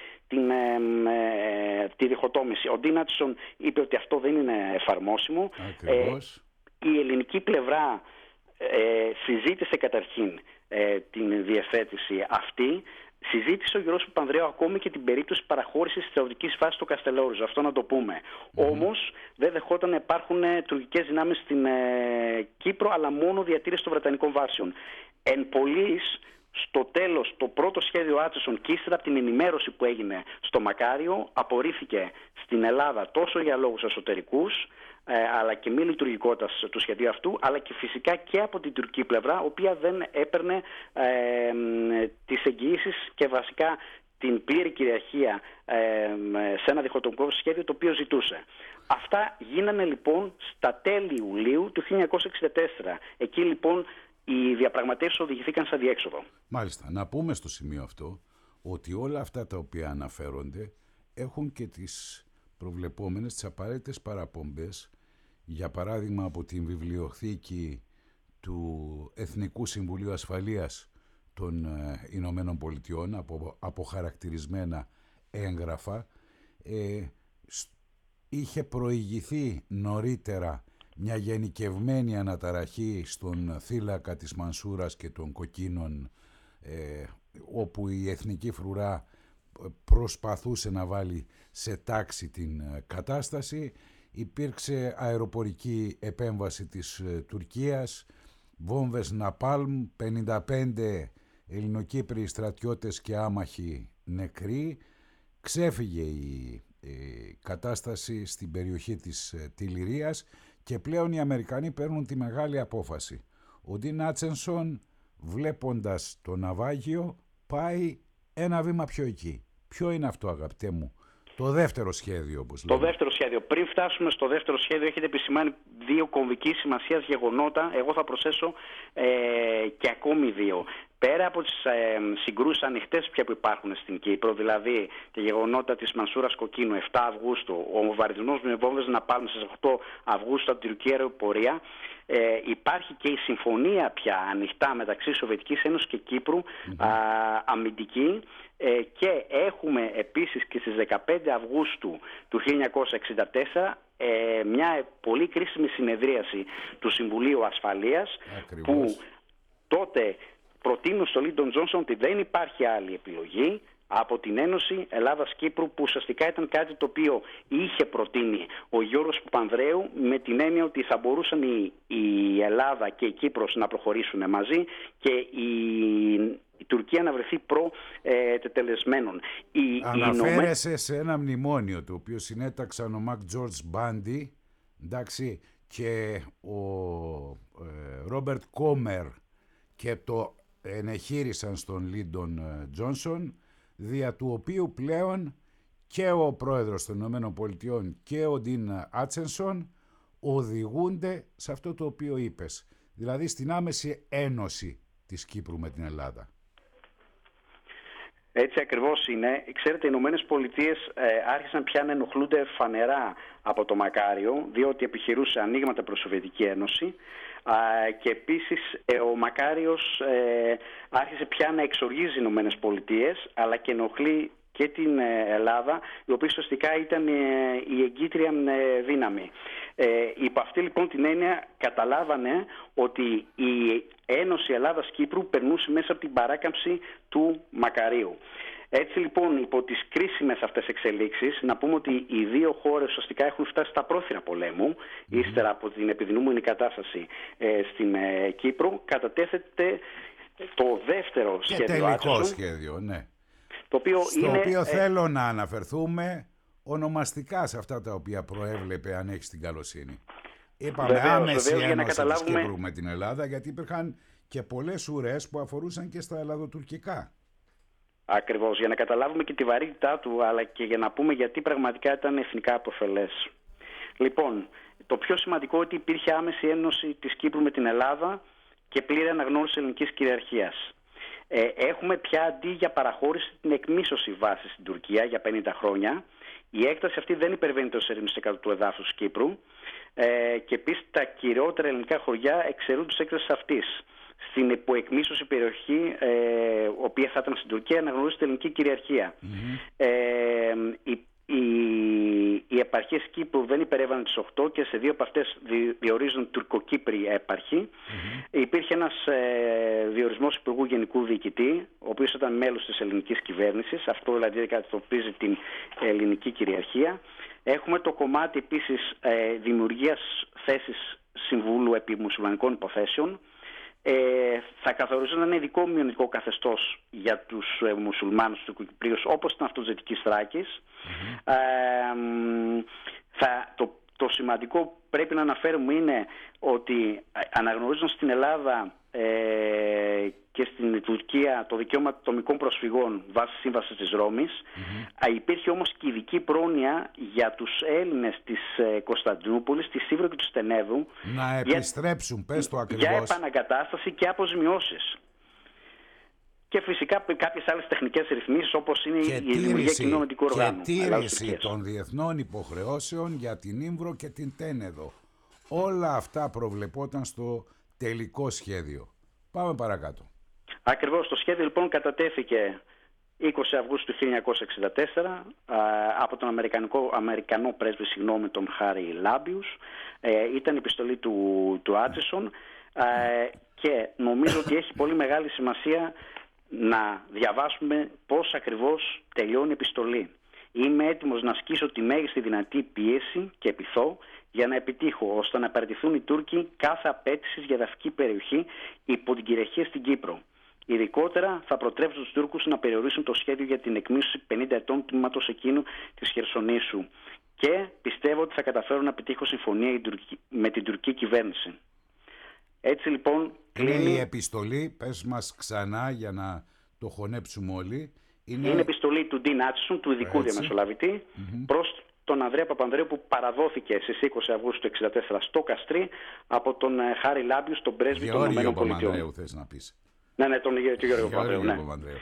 τη διχοτόμηση. Ο Ντιν Άτσεσον είπε ότι αυτό δεν είναι εφαρμόσιμο. Η ελληνική πλευρά συζήτησε καταρχήν την διευθέτηση αυτή. Συζήτησε ο Γιώργος Παπανδρέου ακόμη και την περίπτωση παραχώρησης της στρατιωτικής βάσης στο Καστελόριζο, αυτό να το πούμε. Όμως δεν δεχόταν να υπάρχουν τουρκικές δυνάμεις στην Κύπρο, αλλά μόνο διατήρηση των Βρετανικών βάσεων. Εν πολλοίς, στο τέλος, το πρώτο σχέδιο Άτσεσον και ύστερα από την ενημέρωση που έγινε στο Μακάριο, απορρίφθηκε στην Ελλάδα τόσο για λόγους εσωτερικούς, αλλά και μη λειτουργικότητας του σχεδίου αυτού, αλλά και φυσικά και από την τουρκική πλευρά, η οποία δεν έπαιρνε τις εγγυήσεις και βασικά την πλήρη κυριαρχία σε ένα διχοτομικό σχέδιο το οποίο ζητούσε. Αυτά γίνανε λοιπόν στα τέλη Ιουλίου του 1964. Εκεί λοιπόν οι διαπραγματεύσεις οδηγηθήκαν σε διέξοδο. Μάλιστα. Να πούμε στο σημείο αυτό ότι όλα αυτά τα οποία αναφέρονται έχουν και τις προβλεπόμενες, τις απαραίτητες παραπομπές, για παράδειγμα από την βιβλιοθήκη του Εθνικού Συμβουλίου Ασφαλείας των Ηνωμένων Πολιτειών, από χαρακτηρισμένα έγγραφα. Είχε προηγηθεί νωρίτερα μια γενικευμένη αναταραχή στον θύλακα της Μανσούρας και των Κοκκίνων, όπου η Εθνική Φρουρά προσπαθούσε να βάλει σε τάξη την κατάσταση. υπήρξε αεροπορική επέμβαση της Τουρκίας, βόμβες Ναπάλμ, 55 Ελληνοκύπριοι στρατιώτες και άμαχοι νεκροί. Ξέφυγε η κατάσταση στην περιοχή της Τιλιρίας και πλέον οι Αμερικανοί παίρνουν τη μεγάλη απόφαση. Ο Ντίν Άτσενσον, βλέποντας το ναυάγιο, πάει ένα βήμα πιο εκεί. Ποιο είναι αυτό, αγαπητέ μου? Το δεύτερο σχέδιο, όπως λέμε. Το δεύτερο σχέδιο. Πριν φτάσουμε στο δεύτερο σχέδιο, έχετε επισημάνει δύο κομβικής σημασίας γεγονότα. Εγώ θα προσθέσω και ακόμη δύο. Πέρα από τις συγκρούσεις ανοιχτές πια που υπάρχουν στην Κύπρο, δηλαδή τα γεγονότα της Μανσούρας Κοκκίνου 7 Αυγούστου, ο βομβαρδισμός με βόμβες Ναπάλμ στις 8 Αυγούστου από την τουρκική αεροπορία, υπάρχει και η συμφωνία πια ανοιχτά μεταξύ Σοβιετικής Ένωσης και Κύπρου, αμυντική, και έχουμε επίσης και στις 15 Αυγούστου του 1964 μια πολύ κρίσιμη συνεδρίαση του Συμβουλίου Ασφαλείας. Ακριβώς. Που τότε προτείνουν στο Λίντον Τζόνσον ότι δεν υπάρχει άλλη επιλογή από την Ένωση Ελλάδας-Κύπρου, που ουσιαστικά ήταν κάτι το οποίο είχε προτείνει ο Γιώργος Παπανδρέου, με την έννοια ότι θα μπορούσαν η Ελλάδα και η Κύπρος να προχωρήσουν μαζί και η Τουρκία να βρεθεί προ-τετελεσμένων. Αναφέρεσαι σε ένα μνημόνιο το οποίο συνέταξαν ο Μακ Τζόρτζ Μπάντι, εντάξει, και ο Ρόμπερτ Κόμερ, και το ενεχείρισαν στον Λίντον Τζόνσον, δια του οποίου πλέον και ο πρόεδρος των ΗΠΑ και ο Ντίν Άτσενσον οδηγούνται σε αυτό το οποίο είπες, δηλαδή στην άμεση ένωση της Κύπρου με την Ελλάδα. Έτσι ακριβώς είναι. Ξέρετε, οι Ηνωμένες Πολιτείες άρχισαν πια να ενοχλούνται φανερά από το Μακάριο, διότι επιχειρούσε ανοίγματα προς Σοβιετική Ένωση, και επίσης ο Μακάριος άρχισε πια να εξοργίζει οι Ηνωμένες Πολιτείες, αλλά και ενοχλεί και την Ελλάδα, η οποία ουσιαστικά ήταν η εγκύτρια δύναμη. Υπό αυτή λοιπόν την έννοια καταλάβανε ότι η Ένωση Ελλάδας-Κύπρου περνούσε μέσα από την παράκαμψη του Μακαρίου. Έτσι λοιπόν, υπό τις κρίσιμες αυτές εξελίξεις, να πούμε ότι οι δύο χώρες ουσιαστικά έχουν φτάσει στα πρόθυρα πολέμου, ύστερα από την επιδεινούμενη κατάσταση στην Κύπρο, κατατέθεται το δεύτερο και σχέδιο. Τελικό σχέδιο, ναι. Το οποίο στο οποίο θέλω να αναφερθούμε ονομαστικά σε αυτά τα οποία προέβλεπε, αν έχεις την καλοσύνη. Είπαμε άμεση ένωση της Κύπρου με την Ελλάδα, γιατί υπήρχαν και πολλές ουρές που αφορούσαν και στα ελλαδοτουρκικά. Ακριβώς, για να καταλάβουμε και τη βαρύτητά του, αλλά και για να πούμε γιατί πραγματικά ήταν εθνικά αποφελές. Λοιπόν, το πιο σημαντικό ότι υπήρχε άμεση ένωση της Κύπρου με την Ελλάδα και πλήρη αναγνώριση ελληνικής κυριαρχίας. Έχουμε πια, αντί για παραχώρηση, την εκμίσωση βάσης στην Τουρκία για 50 χρόνια. Η έκταση αυτή δεν υπερβαίνει το 40% του εδάφους της Κύπρου, και επίσης τα κυριότερα ελληνικά χωριά εξαιρούν της έκτασης αυτής. Στην υποεκμίσωση περιοχή, οποία θα ήταν στην Τουρκία, αναγνωρίζεται ελληνική κυριαρχία. Οι επαρχίες Κύπρου δεν υπερεύαν τις 8 και σε δύο από αυτές διορίζουν τουρκοκύπριοι έπαρχοι. Υπήρχε ένας διορισμός Υπουργού Γενικού Διοικητή, ο οποίος ήταν μέλος της ελληνικής κυβέρνησης. Αυτό δηλαδή κατατοπίζει την ελληνική κυριαρχία. Έχουμε το κομμάτι επίσης δημιουργίας θέσης Συμβούλου επί μουσουλμανικών υποθέσεων. Θα καθορίζουν ένα ειδικό μειονοτικό καθεστώς για τους μουσουλμάνους του Τουρκοκυπρίους, όπως ήταν αυτό της Δυτικής Θράκης. Το σημαντικό πρέπει να αναφέρουμε είναι ότι αναγνωρίζουν στην Ελλάδα και στην Τουρκία το δικαίωμα ατομικών προσφυγών βάσει σύμβασης της Ρώμης. Υπήρχε όμως και ειδική πρόνοια για τους Έλληνες της Κωνσταντινούπολης, της Ύβρου και του Στενέδου να επιστρέψουν, πες το ακριβώς, για επαναγκατάσταση και αποζημιώσεις. Και φυσικά κάποιες άλλες τεχνικές ρυθμίσεις, όπως είναι η δημιουργία κοινού μετικού οργάνου. Και τήρηση των διεθνών υποχρεώσεων για την Ύμβρο και την Τένεδο. Όλα αυτά προβλεπόταν στο τελικό σχέδιο. Πάμε παρακάτω. Ακριβώς, το σχέδιο λοιπόν κατατέθηκε 20 Αυγούστου 1964 από τον Αμερικανό πρέσβη, τον Χάρι Λάμπιους. Ήταν η επιστολή του Άτσενσον, και νομίζω ότι έχει πολύ μεγάλη σημασία να διαβάσουμε πώς ακριβώς τελειώνει η επιστολή. Είμαι έτοιμος να ασκήσω τη μέγιστη δυνατή πίεση και επιθώ για να επιτύχω ώστε να παραιτηθούν οι Τούρκοι κάθε απέτηση για εδαφική περιοχή υπό την κυριαρχία στην Κύπρο. Ειδικότερα θα προτρέψω τους Τούρκους να περιορίσουν το σχέδιο για την εκμίσωση 50 ετών του τμήματος εκείνου της Χερσονήσου και πιστεύω ότι θα καταφέρω να πετύχω συμφωνία με την τουρκική κυβέρνηση. Έτσι λοιπόν είναι η επιστολή, πες μας ξανά για να το χωνέψουμε όλοι. Είναι επιστολή του Ντίν Άτσον, του ειδικού διαμεσολαβητή, προς τον Ανδρέα Παπανδρέου, που παραδόθηκε στις 20 Αυγούστου του 1964 στο Καστρί από τον Χάρη Λάμπιου, τον πρέσβη των ΗΠΑ. Παπανδρέου θες να πεις. Ναι, τον Γιώργο Παπανδρέου. Ναι.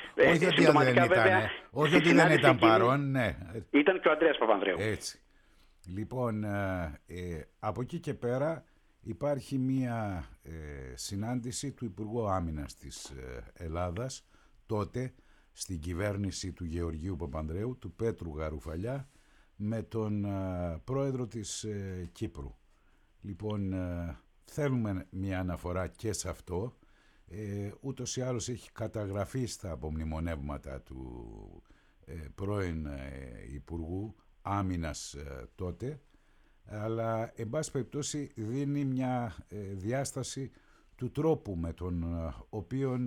Όχι ότι δεν ήταν παρόν, ναι. Ήταν και ο Ανδρέας Παπανδρέου. Έτσι. Λοιπόν, από εκεί και πέρα υπάρχει μία συνάντηση του Υπουργού Άμυνας της Ελλάδας, τότε στην κυβέρνηση του Γεωργίου Παπανδρέου, του Πέτρου Γαρουφαλιά, με τον πρόεδρο της Κύπρου. Λοιπόν, θέλουμε μία αναφορά και σε αυτό. Ούτως ή άλλως έχει καταγραφεί στα απομνημονεύματα του πρώην Υπουργού Άμυνας τότε, αλλά εν πάση περιπτώσει δίνει μια διάσταση του τρόπου με τον οποίον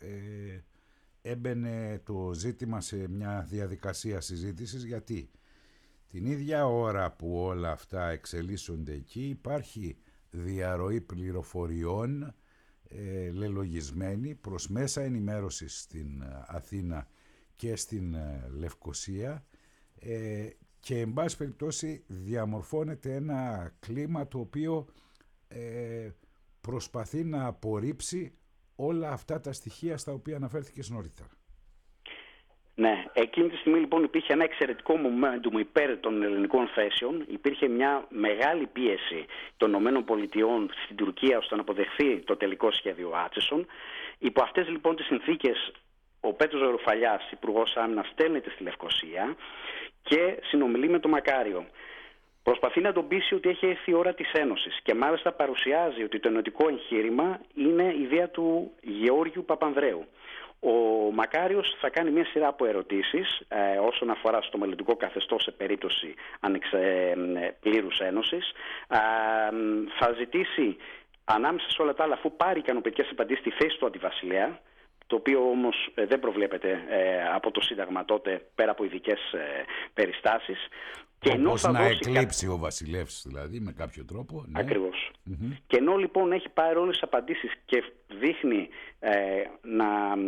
έμπαινε το ζήτημα σε μια διαδικασία συζήτησης, γιατί την ίδια ώρα που όλα αυτά εξελίσσονται εκεί υπάρχει διαρροή πληροφοριών λελογισμένη προς μέσα ενημέρωσης στην Αθήνα και στην Λευκοσία και εν πάση περιπτώσει διαμορφώνεται ένα κλίμα το οποίο προσπαθεί να απορρίψει όλα αυτά τα στοιχεία στα οποία αναφέρθηκες νωρίτερα. Ναι, εκείνη τη στιγμή λοιπόν υπήρχε ένα εξαιρετικό momentum υπέρ των ελληνικών θέσεων. Υπήρχε μια μεγάλη πίεση των ΗΠΑ στην Τουρκία ώστε να αποδεχθεί το τελικό σχέδιο Άτσεσον. Υπό αυτές λοιπόν τις συνθήκες ο Πέτρος Γαρουφαλιάς, Υπουργός Άμυνας, στέλνεται στη Λευκοσία και συνομιλεί με τον Μακάριο. Προσπαθεί να τον πείσει ότι έχει έρθει η ώρα της Ένωσης και μάλιστα παρουσιάζει ότι το ενωτικό εγχείρημα είναι ιδέα του Γεώργιου Παπανδρέου. Ο Μακάριος θα κάνει μια σειρά από ερωτήσεις όσον αφορά στο μελλοντικό καθεστώς σε περίπτωση πλήρους ένωσης. Θα ζητήσει ανάμεσα σε όλα τα άλλα, αφού πάρει ικανοποιητικές απαντήσεις, τη θέση του αντιβασιλέα, το οποίο όμως δεν προβλέπεται από το Σύνταγμα τότε πέρα από ειδικές περιστάσεις. Και όπως να εκλείψει ο βασιλεύς δηλαδή με κάποιο τρόπο. Ναι. Ακριβώς. Και ενώ λοιπόν έχει πάρει όλες τις απαντήσεις και δείχνει να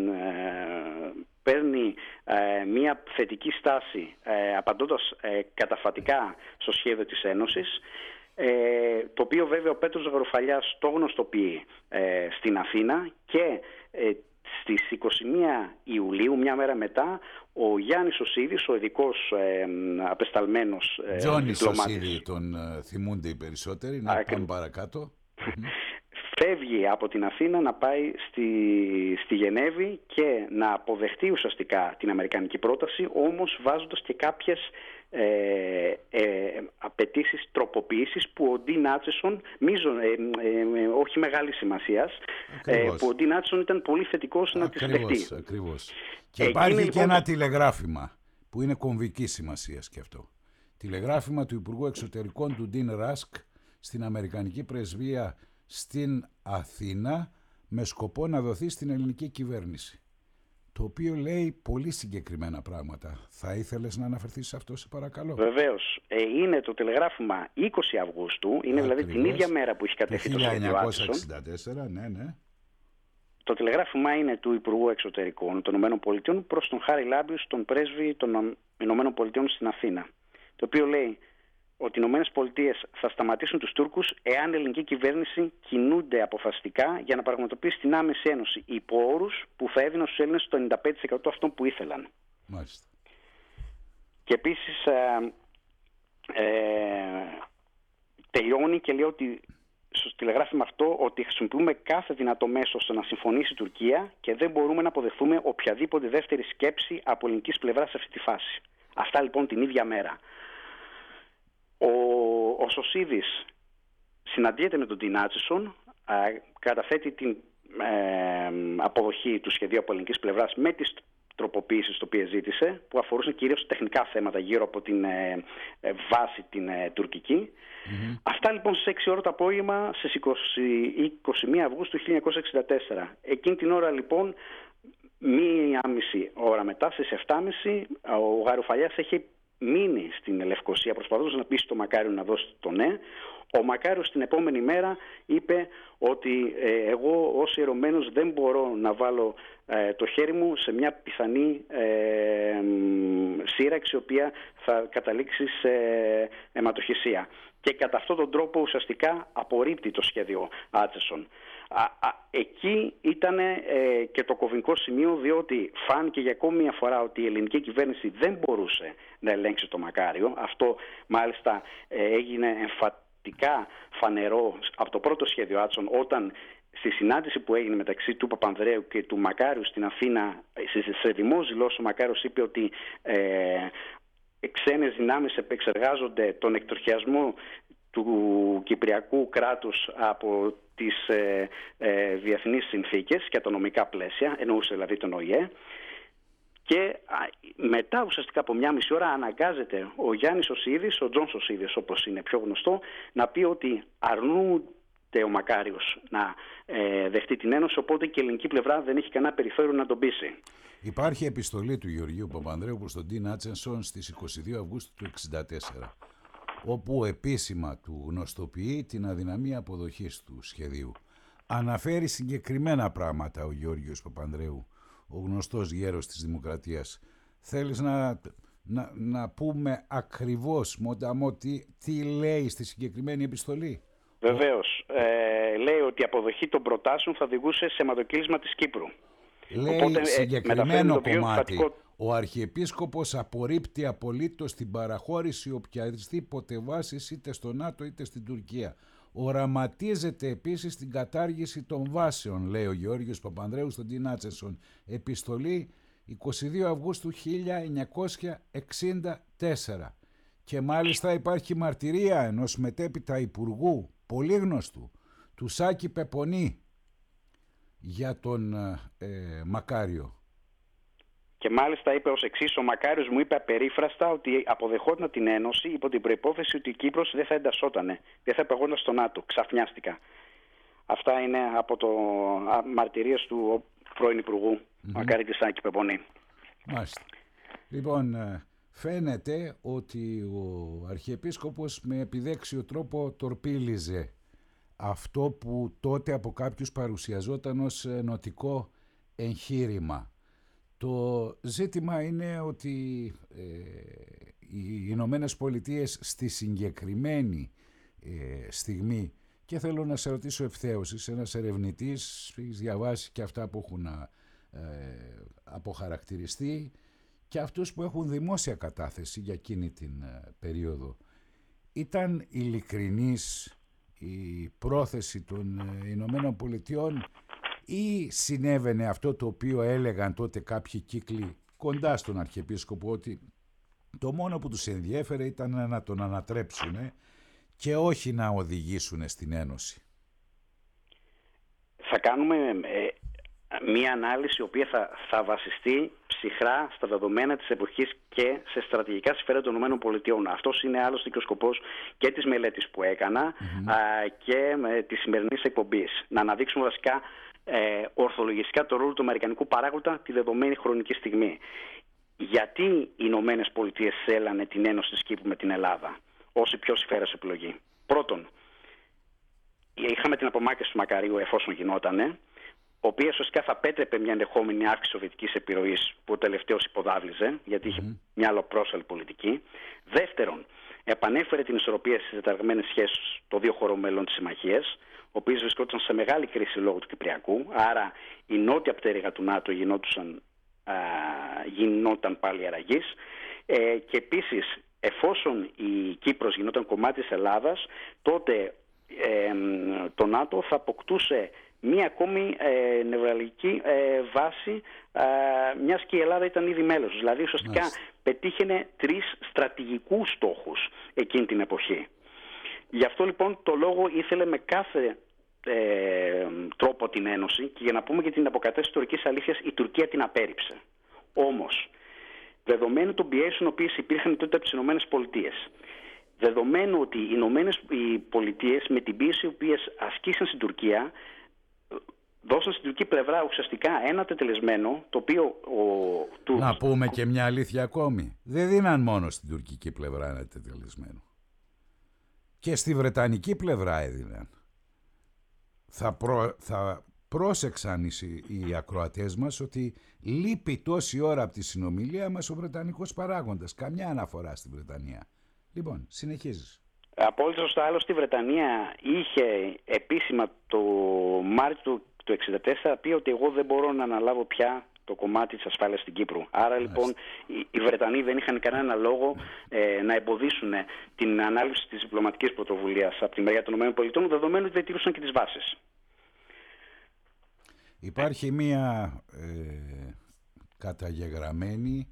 παίρνει μια θετική στάση απαντώντας καταφατικά στο σχέδιο της Ένωσης, το οποίο βέβαια ο Πέτρος Γαρουφαλιάς το γνωστοποιεί στην Αθήνα και στις 21 Ιουλίου, μια μέρα μετά, ο Γιάννης Σωσίδης, ο ειδικός απεσταλμένος Τζόνι Σωσίδη τον θυμούνται οι περισσότεροι, να πάμε παρακάτω. Φεύγει από την Αθήνα να πάει στη Γενέβη και να αποδεχτεί ουσιαστικά την αμερικανική πρόταση, όμως βάζοντας και κάποιες απαιτήσεις τροποποίησης που ο Ντίν Άτσεσον, όχι μεγάλη σημασίας, που ο Ντίν Άτσεσον ήταν πολύ θετικός να τις δεχτεί. Ακριβώς. Και υπάρχει λοιπόν και ένα τηλεγράφημα που είναι κομβική σημασίας και αυτό. Τηλεγράφημα του Υπουργού Εξωτερικών του Ντίν Ράσκ στην Αμερικανική Πρεσβεία στην Αθήνα με σκοπό να δοθεί στην ελληνική κυβέρνηση, το οποίο λέει πολύ συγκεκριμένα πράγματα. Θα ήθελες να αναφερθείς σε αυτό, σε παρακαλώ? Βεβαίως. Είναι το τηλεγράφημα 20 Αυγούστου, είναι δηλαδή την ίδια μέρα που έχει κατευθεί το σχέδιο Άτσεσον. 1964, ναι. Το τηλεγράφημα είναι του Υπουργού Εξωτερικών των ΗΠΑ προς τον Χάρη Λάμπιου, τον πρέσβη των ΗΠΑ στην Αθήνα, το οποίο λέει ότι οι ΗΠΑ θα σταματήσουν τους Τούρκους εάν η ελληνική κυβέρνηση κινούνται αποφασιστικά για να πραγματοποιήσει την άμεση ένωση υπό όρους που θα έδιναν στους Έλληνες το 95% αυτών που ήθελαν. Μάλιστα. Και επίσης τελειώνει και λέει ότι στο τηλεγράφημα αυτό ότι χρησιμοποιούμε κάθε δυνατό μέσο ώστε να συμφωνήσει η Τουρκία και δεν μπορούμε να αποδεχθούμε οποιαδήποτε δεύτερη σκέψη από ελληνικής πλευράς σε αυτή τη φάση. Αυτά λοιπόν την ίδια μέρα. Ο Σωσίδης συναντιέται με τον Ντίν Άτσεσον, καταθέτει την αποδοχή του σχεδίου από ελληνικής πλευράς με τις τροποποίησεις το οποίο ζήτησε, που αφορούσαν κυρίως τεχνικά θέματα γύρω από την βάση την τουρκική. Αυτά λοιπόν στις 6 ώρα το απόγευμα στις 21 Αυγούστου 1964. Εκείνη την ώρα λοιπόν, μία μισή ώρα μετά, στις 7.30, ο Γαρουφαλιάς έχει μείνει στην Λευκοσία προσπαθώντας να πείσει τον Μακάριο να δώσει το ναι. Ο Μακάριος την επόμενη μέρα είπε ότι εγώ ως ιερωμένος δεν μπορώ να βάλω το χέρι μου σε μια πιθανή σύραξη η οποία θα καταλήξει σε αιματοχυσία. Και κατά αυτόν τον τρόπο ουσιαστικά απορρίπτει το σχέδιο Άτσεσον. Εκεί ήταν και το κομβικό σημείο, διότι φάνηκε για ακόμη μια φορά ότι η ελληνική κυβέρνηση δεν μπορούσε να ελέγξει το Μακάριο. Αυτό μάλιστα έγινε εμφατικά φανερό από το πρώτο σχέδιο Άτσεσον, όταν στη συνάντηση που έγινε μεταξύ του Παπανδρέου και του Μακάριου στην Αθήνα, σε δημόσιο δηλώσεις ο Μακάριος είπε ότι ξένες δυνάμεις επεξεργάζονται τον εκτροχιασμό του Κυπριακού κράτους από τις διεθνείς συνθήκες και τα νομικά πλαίσια, εννοούσε δηλαδή τον ΟΗΕ. Και μετά ουσιαστικά από μια μισή ώρα αναγκάζεται ο Γιάννης Οσίδης, ο Τζον Οσίδης όπως είναι πιο γνωστό, να πει ότι αρνούνται ο Μακάριος να δεχτεί την Ένωση, οπότε και η ελληνική πλευρά δεν έχει κανένα περιθώριο να τον πείσει. Υπάρχει επιστολή του Γεωργίου Παπανδρέου προς τον Ντίν Άτσενσον στις 22 Αυγούστου του 1964, όπου επίσημα του γνωστοποιεί την αδυναμία αποδοχής του σχεδίου. Αναφέρει συγκεκριμένα πράγματα ο Γεώργιος Παπανδρέου, ο γνωστός γέρος της Δημοκρατίας. Θέλεις να πούμε ακριβώς τι λέει στη συγκεκριμένη επιστολή? Βεβαίως. Λέει ότι η αποδοχή των προτάσεων θα οδηγούσε σε αιματοκλείσμα της Κύπρου. Λέει οπότε, συγκεκριμένο κομμάτι. Ο Αρχιεπίσκοπος απορρίπτει απολύτως την παραχώρηση οποιαδήποτε βάσης είτε στο ΝΑΤΟ είτε στην Τουρκία. Οραματίζεται επίσης την κατάργηση των βάσεων, λέει ο Γεώργιος Παπανδρέου στον Ντίν Άτσενσον. Επιστολή 22 Αυγούστου 1964. Και μάλιστα υπάρχει μαρτυρία ενός μετέπειτα υπουργού, πολύ γνωστού, του Σάκη Πεπονή, για τον Μακάριο. Και μάλιστα είπε ως εξής: ο Μακάριος μου είπε απερίφραστα ότι αποδεχόταν την Ένωση υπό την προϋπόθεση ότι η Κύπρος δεν θα εντασσότανε, δεν θα επεγόταν στο ΝΑΤΟ. Ξαφνιάστηκα. Αυτά είναι από το μαρτυρίες του πρώην Υπουργού Μακάρη της Σάκη Πεπονή. Μάλιστα. Λοιπόν, φαίνεται ότι ο Αρχιεπίσκοπος με επιδέξιο τρόπο τορπίλιζε αυτό που τότε από κάποιους παρουσιαζόταν ως νοτικό εγχείρημα. Το ζήτημα είναι ότι οι Ηνωμένες Πολιτείες στη συγκεκριμένη στιγμή, και θέλω να σε ρωτήσω ευθέως, είσαι ένας ερευνητής, έχεις διαβάσει και αυτά που έχουν αποχαρακτηριστεί και αυτούς που έχουν δημόσια κατάθεση για εκείνη την περίοδο. Ήταν ειλικρινής η πρόθεση των Ηνωμένων Πολιτειών ή συνέβαινε αυτό το οποίο έλεγαν τότε κάποιοι κύκλοι κοντά στον Αρχιεπίσκοπο, ότι το μόνο που τους ενδιέφερε ήταν να τον ανατρέψουν και όχι να οδηγήσουν στην Ένωση? Θα κάνουμε μία ανάλυση η οποία θα βασιστεί ψυχρά στα δεδομένα της εποχής και σε στρατηγικά συμφέροντα των ΗΠΑ. Αυτός είναι άλλωστε και ο σκοπός και της μελέτης που έκανα και της σημερινής εκπομπής. Να αναδείξουμε βασικά ορθολογιστικά το ρόλο του αμερικανικού παράγοντα τη δεδομένη χρονική στιγμή. Γιατί οι Ηνωμένες Πολιτείες θέλανε την Ένωση της Κύπρου με την Ελλάδα ως η πιο συμφέρουσα επιλογή? Πρώτον, είχαμε την απομάκρυνση του Μακαρίου εφόσον γινότανε, ο οποίος ουσιαστικά θα πέτρεπε μια ενδεχόμενη αύξηση σοβιετικής επιρροής που ο τελευταίος υποδάβλιζε, γιατί είχε μια αλλοπρόσαλη πολιτική. Δεύτερον, επανέφερε την ισορροπία στις διαταραγμένες σχέσεις των δύο χωρών μελών της συμμαχίας, ο οποίος βρισκόταν σε μεγάλη κρίση λόγω του Κυπριακού, άρα η νότια πτέρυγα του ΝΑΤΟ γινόταν πάλι αραγής. Και επίσης, εφόσον η Κύπρος γινόταν κομμάτι της Ελλάδας, τότε το ΝΑΤΟ θα αποκτούσε μία ακόμη νευραλγική βάση, μιας και η Ελλάδα ήταν ήδη μέλος. Δηλαδή ουσιαστικά πετύχαινε 3 στρατηγικούς στόχους εκείνη την εποχή. Γι' αυτό λοιπόν το λόγο ήθελε με κάθε τρόπο την Ένωση, και για να πούμε και την αποκατάσταση της τουρκικής αλήθειας, η Τουρκία την απέρριψε. Όμως, δεδομένου των πιέσεων οι οποίες υπήρχαν τότε από τις ΗΠΑ, δεδομένου ότι οι Πολιτείες με την πίεση οι οποίες ασκήσαν στην Τουρκία, δώσαν στην τουρκική πλευρά ουσιαστικά ένα τετελεσμένο, το οποίο... Να πούμε και μια αλήθεια ακόμη. Δεν δίναν μόνο στην τουρκική πλευρά ένα τετελεσμένο. Και στη βρετανική πλευρά έδιναν. Θα πρόσεξαν οι ακροατές μας ότι λείπει τόση ώρα από τη συνομιλία μας ο βρετανικός παράγοντας. Καμιά αναφορά στη Βρετανία. Λοιπόν, συνεχίζεις. Απόλυτα σωστά. Άλλωστε η Βρετανία είχε επίσημα το Μάρτιο του 1964 πει ότι εγώ δεν μπορώ να αναλάβω πια το κομμάτι της ασφάλειας στην Κύπρο. Άρα λοιπόν οι Βρετανοί δεν είχαν κανένα λόγο να εμποδίσουν την ανάληψη της διπλωματικής πρωτοβουλίας από τη μεριά των ΗΠΑ, δεδομένου ότι δεν τήρησαν και τις βάσεις. Υπάρχει μία καταγεγραμμένη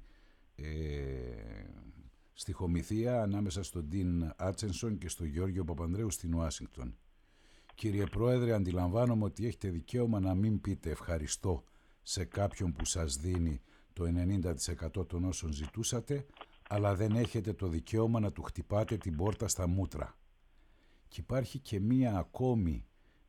στιχομυθία ανάμεσα στον Ντίν Άτσενσον και στον Γιώργιο Παπανδρέου στην Ουάσιγκτον. Κύριε Πρόεδρε, αντιλαμβάνομαι ότι έχετε δικαίωμα να μην πείτε ευχαριστώ σε κάποιον που σας δίνει το 90% των όσων ζητούσατε, αλλά δεν έχετε το δικαίωμα να του χτυπάτε την πόρτα στα μούτρα. Και υπάρχει και μία ακόμη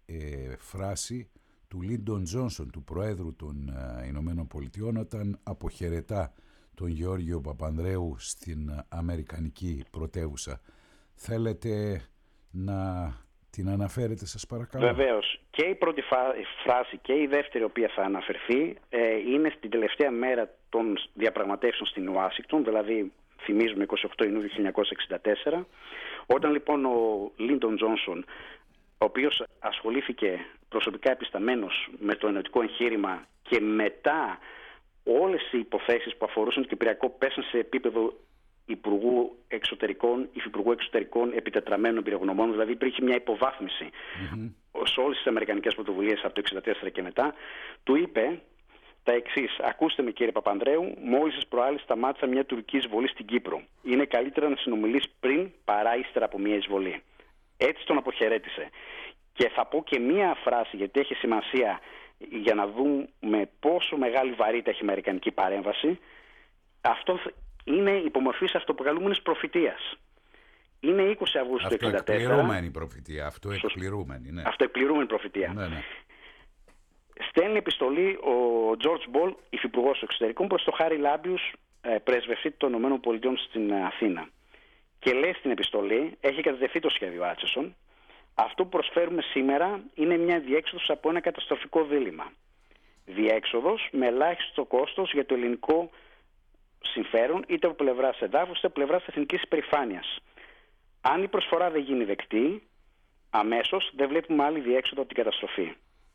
φράση του Λίντον Τζόνσον, του Προέδρου των Ηνωμένων Πολιτειών, όταν αποχαιρετά τον Γεώργιο Παπανδρέου στην αμερικανική πρωτεύουσα. Θέλετε να την αναφέρετε, σας παρακαλώ? Βεβαίως. Και η πρώτη φράση και η δεύτερη, η οποία θα αναφερθεί, είναι στην τελευταία μέρα των διαπραγματεύσεων στην Ουάσιγκτον, δηλαδή θυμίζουμε 28 Ιουνίου 1964, όταν λοιπόν ο Λίντον Τζόνσον, ο οποίος ασχολήθηκε προσωπικά επισταμένος με το ενωτικό εγχείρημα και μετά όλες οι υποθέσεις που αφορούσαν το Κυπριακό πέσαν σε επίπεδο Υφυπουργού Εξωτερικών επιτετραμένων εμπειρογνωμών, δηλαδή υπήρχε μια υποβάθμιση σε όλες τις αμερικανικές πρωτοβουλίες από το 1964 και μετά, του είπε τα εξής: ακούστε με κύριε Παπανδρέου, μόλις τις προάλλες σταμάτησα μια τουρκική εισβολή στην Κύπρο. Είναι καλύτερα να συνομιλείς πριν παρά ύστερα από μια εισβολή. Έτσι τον αποχαιρέτησε. Και θα πω και μία φράση, γιατί έχει σημασία για να δούμε πόσο μεγάλη βαρύτητα έχει η αμερικανική παρέμβαση. Αυτό είναι υπομορφής αυτοπροκαλούμενης προφητείας. Είναι 20 Αυγούστου του 1964. Αυτοεκπληρούμενη προφητεία. Αυτοεκπληρούμενη προφητεία. Ναι. Στέλνει επιστολή ο George Ball, υφυπουργός εξωτερικών, προς τον Χάρι Λάμπιους, πρεσβευτή των ΗΠΑ στην Αθήνα. Και λέει στην επιστολή, έχει κατατεθεί το σχέδιο Άτσεσον, αυτό που προσφέρουμε σήμερα είναι μια διέξοδος από ένα καταστροφικό δίλημμα. Διέξοδος με ελάχιστο κόστος για το ελληνικό συμφέρον, είτε από πλευράς εδάφους είτε από πλευράς εθνικής υπερηφάνειας. Αν η προσφορά δεν γίνει δεκτή, αμέσως δεν βλέπουμε άλλη διέξοδο από την καταστροφή.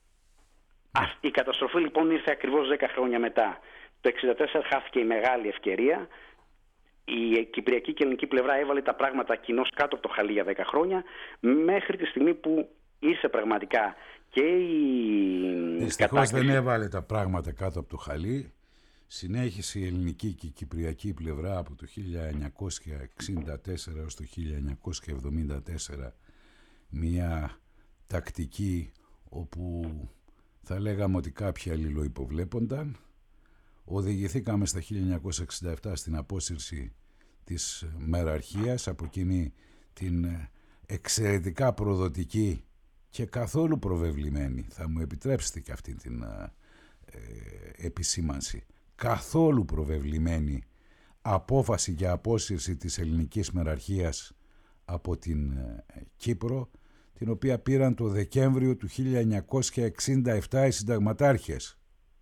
Η καταστροφή λοιπόν ήρθε ακριβώς 10 χρόνια μετά. Το 1964 χάθηκε η μεγάλη ευκαιρία. Η κυπριακή και ελληνική πλευρά έβαλε τα πράγματα κοινώς κάτω από το χαλί για 10 χρόνια, μέχρι τη στιγμή που ήρθε πραγματικά και η Δυστυχώς δεν έβαλε τα πράγματα κάτω από το χαλί. Συνέχισε η ελληνική και η κυπριακή πλευρά από το 1964 έως το 1974 μια τακτική όπου θα λέγαμε ότι κάποιοι αλληλοϊποβλέπονταν. Οδηγηθήκαμε στα 1967 στην απόσυρση της μεραρχίας από εκείνη την εξαιρετικά προδοτική και καθόλου προβεβλημένη, θα μου επιτρέψετε και αυτή την επισήμανση, καθόλου προβεβλημένη απόφαση για απόσυρση της ελληνικής μεραρχίας από την Κύπρο, την οποία πήραν το Δεκέμβριο του 1967 οι συνταγματάρχες.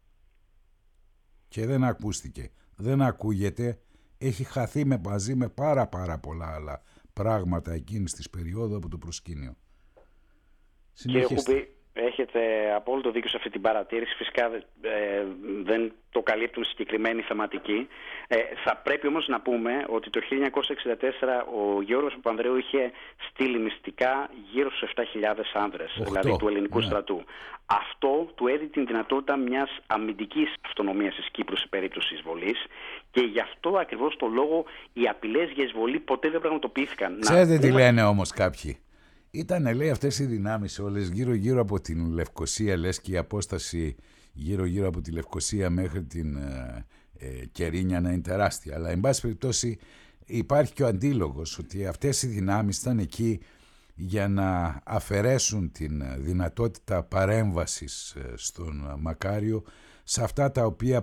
Και δεν ακούστηκε, δεν ακούγεται, έχει χαθεί μαζί με πάρα πολλά άλλα πράγματα εκείνης της περίοδου από το προσκήνιο. Συνεχίστε. Έχετε απόλυτο δίκιο σε αυτή την παρατήρηση. Φυσικά δεν το καλύπτουν συγκεκριμένη θεματική. Θα πρέπει όμως να πούμε ότι το 1964 ο Γιώργος Παπανδρέου είχε στείλει μυστικά γύρω στους 7.000 άνδρες, δηλαδή του ελληνικού στρατού. Αυτό του έδινε την δυνατότητα μιας αμυντικής αυτονομίας της Κύπρου σε περίπτωση εισβολής, και γι' αυτό ακριβώς το λόγο οι απειλές για εισβολή ποτέ δεν πραγματοποιήθηκαν. Ξέρετε τι λένε όμως κάποιοι? Ήτανε, λέει, αυτές οι δυνάμεις όλες γύρω-γύρω από την Λευκοσία, λες, και η απόσταση γύρω-γύρω από τη Λευκοσία μέχρι την Κερίνια να είναι τεράστια. Αλλά εν πάση περιπτώσει υπάρχει και ο αντίλογος ότι αυτές οι δυνάμεις ήταν εκεί για να αφαιρέσουν την δυνατότητα παρέμβασης στον Μακάριο σε αυτά τα οποία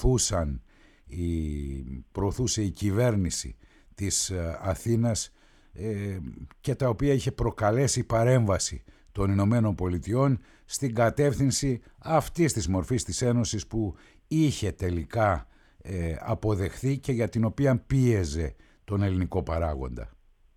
προωθούσε η κυβέρνηση της Αθήνας και τα οποία είχε προκαλέσει παρέμβαση των Ηνωμένων Πολιτειών στην κατεύθυνση αυτής της μορφής της Ένωσης που είχε τελικά αποδεχθεί και για την οποία πίεζε τον ελληνικό παράγοντα.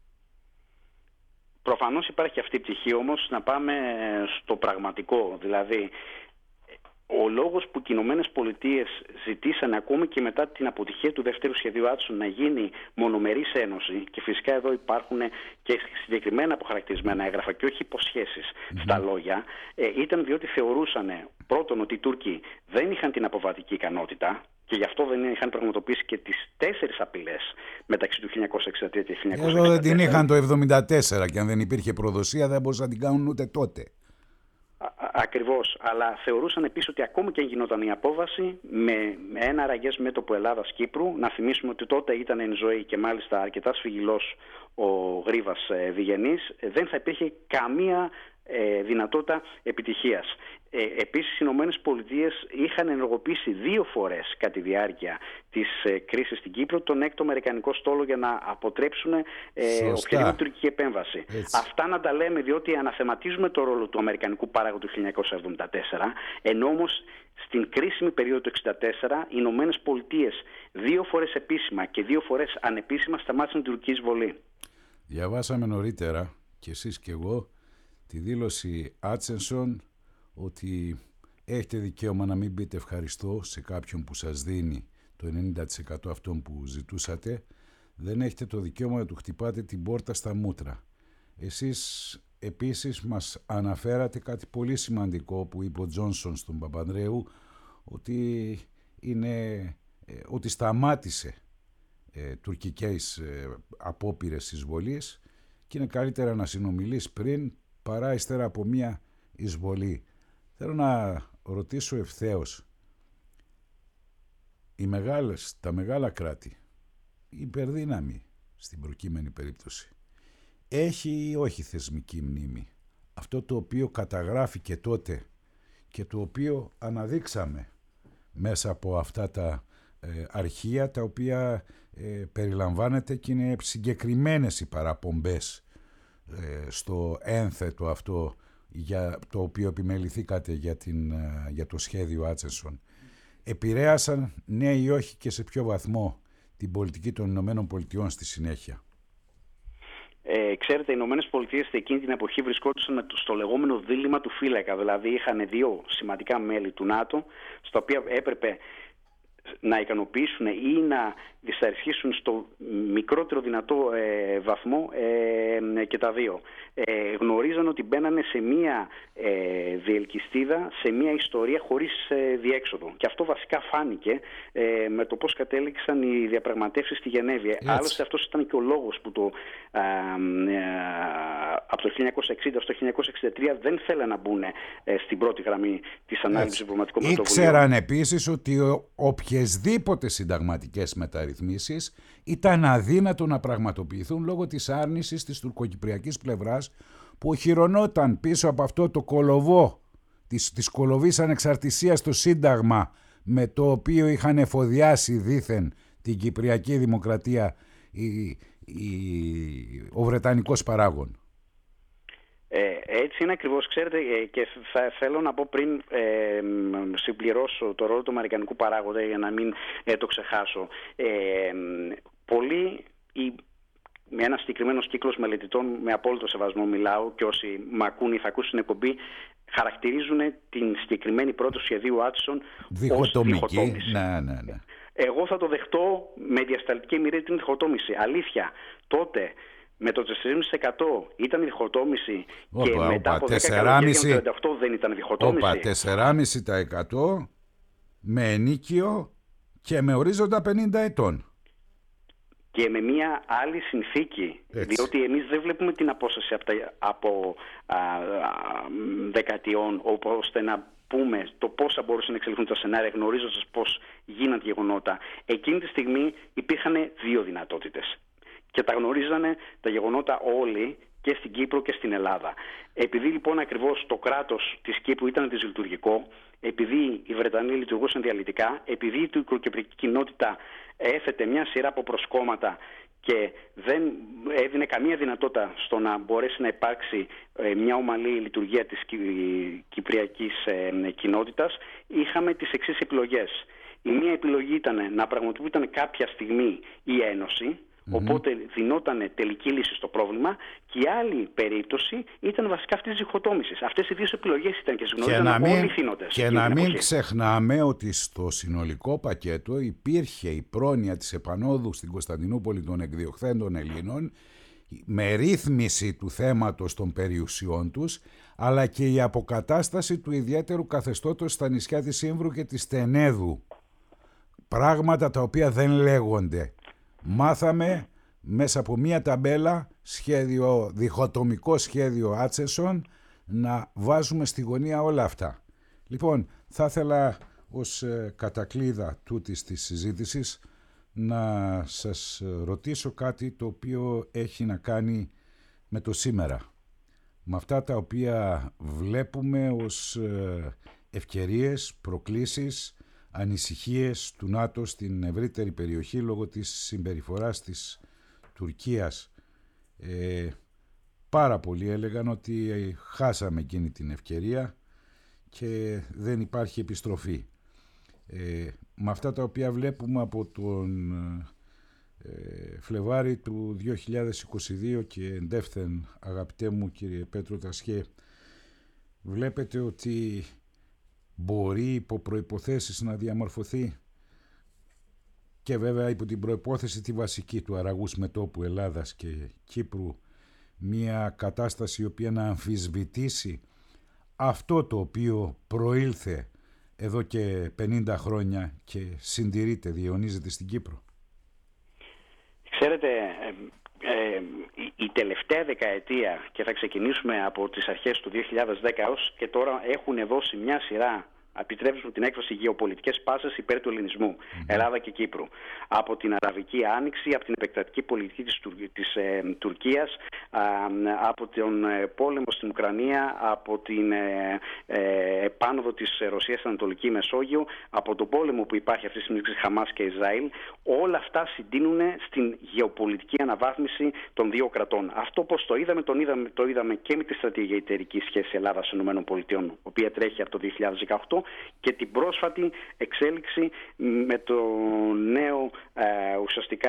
Προφανώς υπάρχει αυτή η πτυχή, όμως να πάμε στο πραγματικό. Δηλαδή, ο λόγος που οι Ηνωμένες Πολιτείες ζητήσαν ακόμη και μετά την αποτυχία του δεύτερου σχεδίου Άτσον να γίνει μονομερής ένωση, και φυσικά εδώ υπάρχουν και συγκεκριμένα αποχαρακτηρισμένα έγγραφα και όχι υποσχέσεις στα λόγια, ήταν διότι θεωρούσαν πρώτον ότι οι Τούρκοι δεν είχαν την αποβατική ικανότητα και γι' αυτό δεν είχαν πραγματοποιήσει και τις 4 απειλές μεταξύ του 1963 και 1964. Εδώ δεν την είχαν το 1974 και αν δεν υπήρχε προδοσία δεν μπορούσαν να την κάνουν ούτε τότε. Ακριβώς, αλλά θεωρούσαν επίσης ότι ακόμη και αν γινόταν η απόβαση με ένα αραγές μέτωπο Ελλάδας-Κύπρου, να θυμίσουμε ότι τότε ήταν εν ζωή και μάλιστα αρκετά σφυγιλός ο Γρίβας Διγενής, δεν θα υπήρχε καμία δυνατότητα επιτυχίας. Επίσης, οι Ηνωμένες Πολιτείες είχαν ενεργοποιήσει 2 φορές κατά τη διάρκεια της κρίσης στην Κύπρο τον 6ο Αμερικανικό στόλο για να αποτρέψουν οποιαδήποτε τουρκική επέμβαση. Έτσι. Αυτά να τα λέμε διότι αναθεματίζουμε το ρόλο του Αμερικανικού παράγοντα του 1974, ενώ όμως στην κρίσιμη περίοδο του 1964 οι Ηνωμένες Πολιτείες 2 φορές επίσημα και 2 φορές ανεπίσημα σταμάτησαν την τουρκική εισβολή. Διαβάσαμε νωρίτερα, και εσείς και εγώ, τη δήλωση Άτσενσον ότι έχετε δικαίωμα να μην πείτε ευχαριστώ σε κάποιον που σας δίνει το 90% αυτών που ζητούσατε, δεν έχετε το δικαίωμα να του χτυπάτε την πόρτα στα μούτρα. Εσείς επίσης μας αναφέρατε κάτι πολύ σημαντικό που είπε ο Τζόνσον στον Παπανδρέου, ότι σταμάτησε τουρκικές απόπειρες εισβολής και είναι καλύτερα να συνομιλείς πριν παρά ύστερα από μια εισβολή. Θέλω να ρωτήσω ευθέως, τα μεγάλα κράτη, η υπερδύναμη στην προκείμενη περίπτωση, έχει ή όχι θεσμική μνήμη? Αυτό το οποίο καταγράφηκε τότε και το οποίο αναδείξαμε μέσα από αυτά τα αρχεία, τα οποία περιλαμβάνεται και είναι συγκεκριμένες οι παραπομπές στο ένθετο αυτό για το οποίο επιμεληθήκατε για το σχέδιο Άτσενσον, επηρέασαν ναι ή όχι και σε ποιο βαθμό την πολιτική των Ηνωμένων Πολιτειών στη συνέχεια? Ξέρετε, οι Ηνωμένες Πολιτείες εκείνη την εποχή βρισκόντουσαν στο λεγόμενο δίλημμα του φύλακα. Δηλαδή είχαν 2 σημαντικά μέλη του ΝΑΤΟ, στα οποία έπρεπε να ικανοποιήσουν ή να δυσαρεστήσουν στο μικρότερο δυνατό βαθμό και τα 2. Γνωρίζαν ότι μπαίνανε σε μία διελκυστίδα, σε μία ιστορία χωρίς διέξοδο. Και αυτό βασικά φάνηκε με το πώς κατέληξαν οι διαπραγματεύσεις στη Γενέβη. Άλλωστε αυτός ήταν και ο λόγος που από το 1960 στο 1963 δεν θέλανε να μπουν στην πρώτη γραμμή της ανάλυσης διπλωματικών πρωτοβουλίων. Ήξεραν επίσης ότι οποιασδήποτε συνταγματικές μεταρρυθμίσεις ήταν αδύνατο να πραγματοποιηθούν λόγω της άρνησης της τουρκοκυπριακής πλευράς, που οχυρωνόταν πίσω από αυτό το κολοβό της κολοβής ανεξαρτησίας στο Σύνταγμα, με το οποίο είχαν εφοδιάσει δήθεν την Κυπριακή Δημοκρατία ο Βρετανικός παράγων. Έτσι είναι ακριβώς, ξέρετε, και θέλω να πω πριν συμπληρώσω το ρόλο του αμερικανικού παράγοντα για να μην το ξεχάσω. Πολλοί με ένα συγκεκριμένο κύκλος μελετητών, με απόλυτο σεβασμό μιλάω και όσοι μ' ακούν ή θα ακούσουν την εκπομπή, χαρακτηρίζουν την συγκεκριμένη πρόταση σχεδίου Άτσενσον ως διχοτόμηση. Ναι. Εγώ θα το δεχτώ με διασταλτική μοιραία την διχοτόμηση. Αλήθεια, τότε με το 4,5% ήταν η διχοτόμηση και μετά από 10 καλοκαίρια το 38 δεν ήταν διχοτόμηση. 4,5% με ενίκιο και με ορίζοντα 50 ετών. Και με μια άλλη συνθήκη, διότι εμείς δεν βλέπουμε την απόσταση από δεκαετιών ώστε να πούμε το πώς θα μπορούσαν να εξελιχθούν τα σενάρια, γνωρίζοντας πώς γίνανε τα γεγονότα, εκείνη τη στιγμή υπήρχαν δύο δυνατότητες. Και τα γνωρίζανε τα γεγονότα όλοι, και στην Κύπρο και στην Ελλάδα. Επειδή λοιπόν ακριβώς το κράτος της Κύπρου ήταν δυσλειτουργικό, επειδή οι Βρετανοί λειτουργούσαν διαλυτικά, επειδή η τουρκοκυπριακή κοινότητα έθετε μια σειρά από προσκόμματα και δεν έδινε καμία δυνατότητα στο να μπορέσει να υπάρξει μια ομαλή λειτουργία της κυπριακής κοινότητας, είχαμε τις εξής επιλογές. Η μία επιλογή ήταν να πραγματοποιούταν κάποια στιγμή η Ένωση, οπότε δινόταν τελική λύση στο πρόβλημα, και η άλλη περίπτωση ήταν βασικά αυτή τη διχοτόμησης. Αυτές οι δύο επιλογές ήταν και γνωρίζαν όλοι οι θύνοντες. Και να μην ξεχνάμε ότι στο συνολικό πακέτο υπήρχε η πρόνοια της επανόδου στην Κωνσταντινούπολη των εκδιοχθέντων Ελλήνων, με ρύθμιση του θέματος των περιουσιών τους, αλλά και η αποκατάσταση του ιδιαίτερου καθεστώτος στα νησιά της Ήμβρου και της Τενέδου. Πράγματα τα οποία δεν λέγονται. Μάθαμε μέσα από μία ταμπέλα, διχοτομικό σχέδιο Άτσεσον, να βάζουμε στη γωνία όλα αυτά. Λοιπόν, θα ήθελα ως κατακλείδα τούτης της συζήτησης να σας ρωτήσω κάτι το οποίο έχει να κάνει με το σήμερα. Με αυτά τα οποία βλέπουμε ως ευκαιρίες, προκλήσεις, ανησυχίες του ΝΑΤΟ στην ευρύτερη περιοχή λόγω της συμπεριφοράς της Τουρκίας. Πάρα πολλοί έλεγαν ότι χάσαμε εκείνη την ευκαιρία και δεν υπάρχει επιστροφή. Με αυτά τα οποία βλέπουμε από τον Φλεβάρι του 2022 και εντεύθεν, αγαπητέ μου κύριε Πέτρο Τασιέ, βλέπετε ότι μπορεί υπό προϋποθέσεις να διαμορφωθεί, και βέβαια υπό την προϋπόθεση τη βασική του αραγούς μετώπου Ελλάδας και Κύπρου, μια κατάσταση η οποία να αμφισβητήσει αυτό το οποίο προήλθε εδώ και 50 χρόνια και συντηρείται, διαιωνίζεται στην Κύπρο. Ξέρετε, η τελευταία δεκαετία, και θα ξεκινήσουμε από τις αρχές του 2010 ως και τώρα, έχουν δώσει μια σειρά, επιτρέψτε μου την έκφραση, γεωπολιτικές πάσες υπέρ του ελληνισμού, Ελλάδα και Κύπρου. Από την Αραβική Άνοιξη, από την επεκτατική πολιτική της Τουρκίας, από τον πόλεμο στην Ουκρανία, από την επάνωδο της Ρωσίας στην Ανατολική Μεσόγειο, από τον πόλεμο που υπάρχει αυτή τη στιγμή μεταξύ Χαμάς και Ισραήλ, όλα αυτά συντείνουν στην γεωπολιτική αναβάθμιση των δύο κρατών. Αυτό πώς το είδαμε και με τη στρατηγική εταιρική σχέση Ελλάδα-ΗΠΑ, η οποία τρέχει από το 2018, και την πρόσφατη εξέλιξη με το νέο ουσιαστικά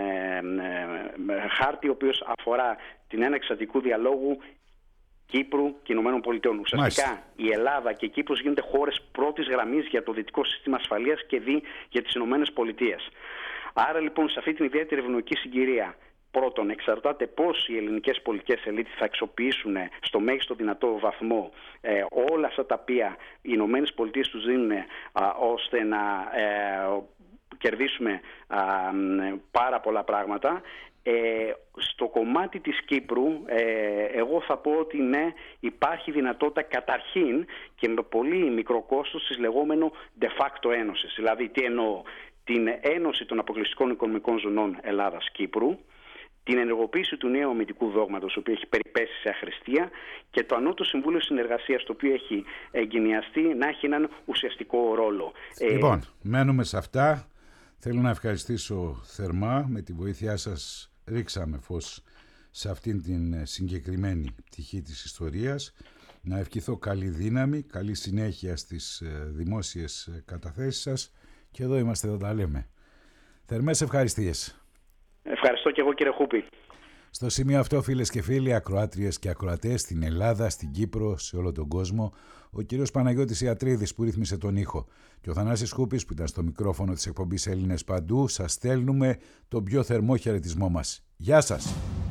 χάρτη, ο οποίος αφορά την έναρξη στρατηγικού διαλόγου Κύπρου και Ηνωμένων Πολιτειών. Ουσιαστικά η Ελλάδα και η Κύπρος γίνονται χώρες πρώτης γραμμής για το δυτικό σύστημα ασφαλείας και για τις Ηνωμένες Πολιτείες. Άρα λοιπόν σε αυτή την ιδιαίτερη ευνοϊκή συγκυρία, πρώτον, εξαρτάται πώς οι ελληνικές πολιτικές ελίτ θα αξιοποιήσουν στο μέγιστο δυνατό βαθμό όλα αυτά τα οποία οι Ηνωμένες Πολιτείες τους δίνουν, ώστε να κερδίσουμε πάρα πολλά πράγματα. Στο κομμάτι της Κύπρου, εγώ θα πω ότι ναι, υπάρχει δυνατότητα καταρχήν και με πολύ μικρό κόστος της λεγόμενο de facto ένωσης. Δηλαδή, τι εννοώ? Την ένωση των αποκλειστικών οικονομικών ζωνών Ελλάδας-Κύπρου, την ενεργοποίηση του νέου αμυντικού δόγματος, το οποίο έχει περιπέσει σε αχρηστία, και το Ανώτατο Συμβούλιο Συνεργασίας, το οποίο έχει εγκαινιαστεί να έχει έναν ουσιαστικό ρόλο. Λοιπόν, μένουμε σε αυτά. Θέλω να ευχαριστήσω θερμά. Με τη βοήθειά σας ρίξαμε φως σε αυτήν την συγκεκριμένη πτυχή της ιστορίας. Να ευχηθώ καλή δύναμη, καλή συνέχεια στις δημόσιες καταθέσεις σας, και εδώ είμαστε, εδώ τα λέμε. Θερμές ευχαριστίες. Ευχαριστώ και εγώ, κύριε Χούπη. Στο σημείο αυτό, φίλες και φίλοι, ακροάτριες και ακροατές στην Ελλάδα, στην Κύπρο, σε όλο τον κόσμο, ο κύριος Παναγιώτης Ιατρίδης που ρύθμισε τον ήχο και ο Θανάσης Χούπης που ήταν στο μικρόφωνο της εκπομπής Έλληνες Παντού, σας στέλνουμε τον πιο θερμό χαιρετισμό μας. Γεια σας!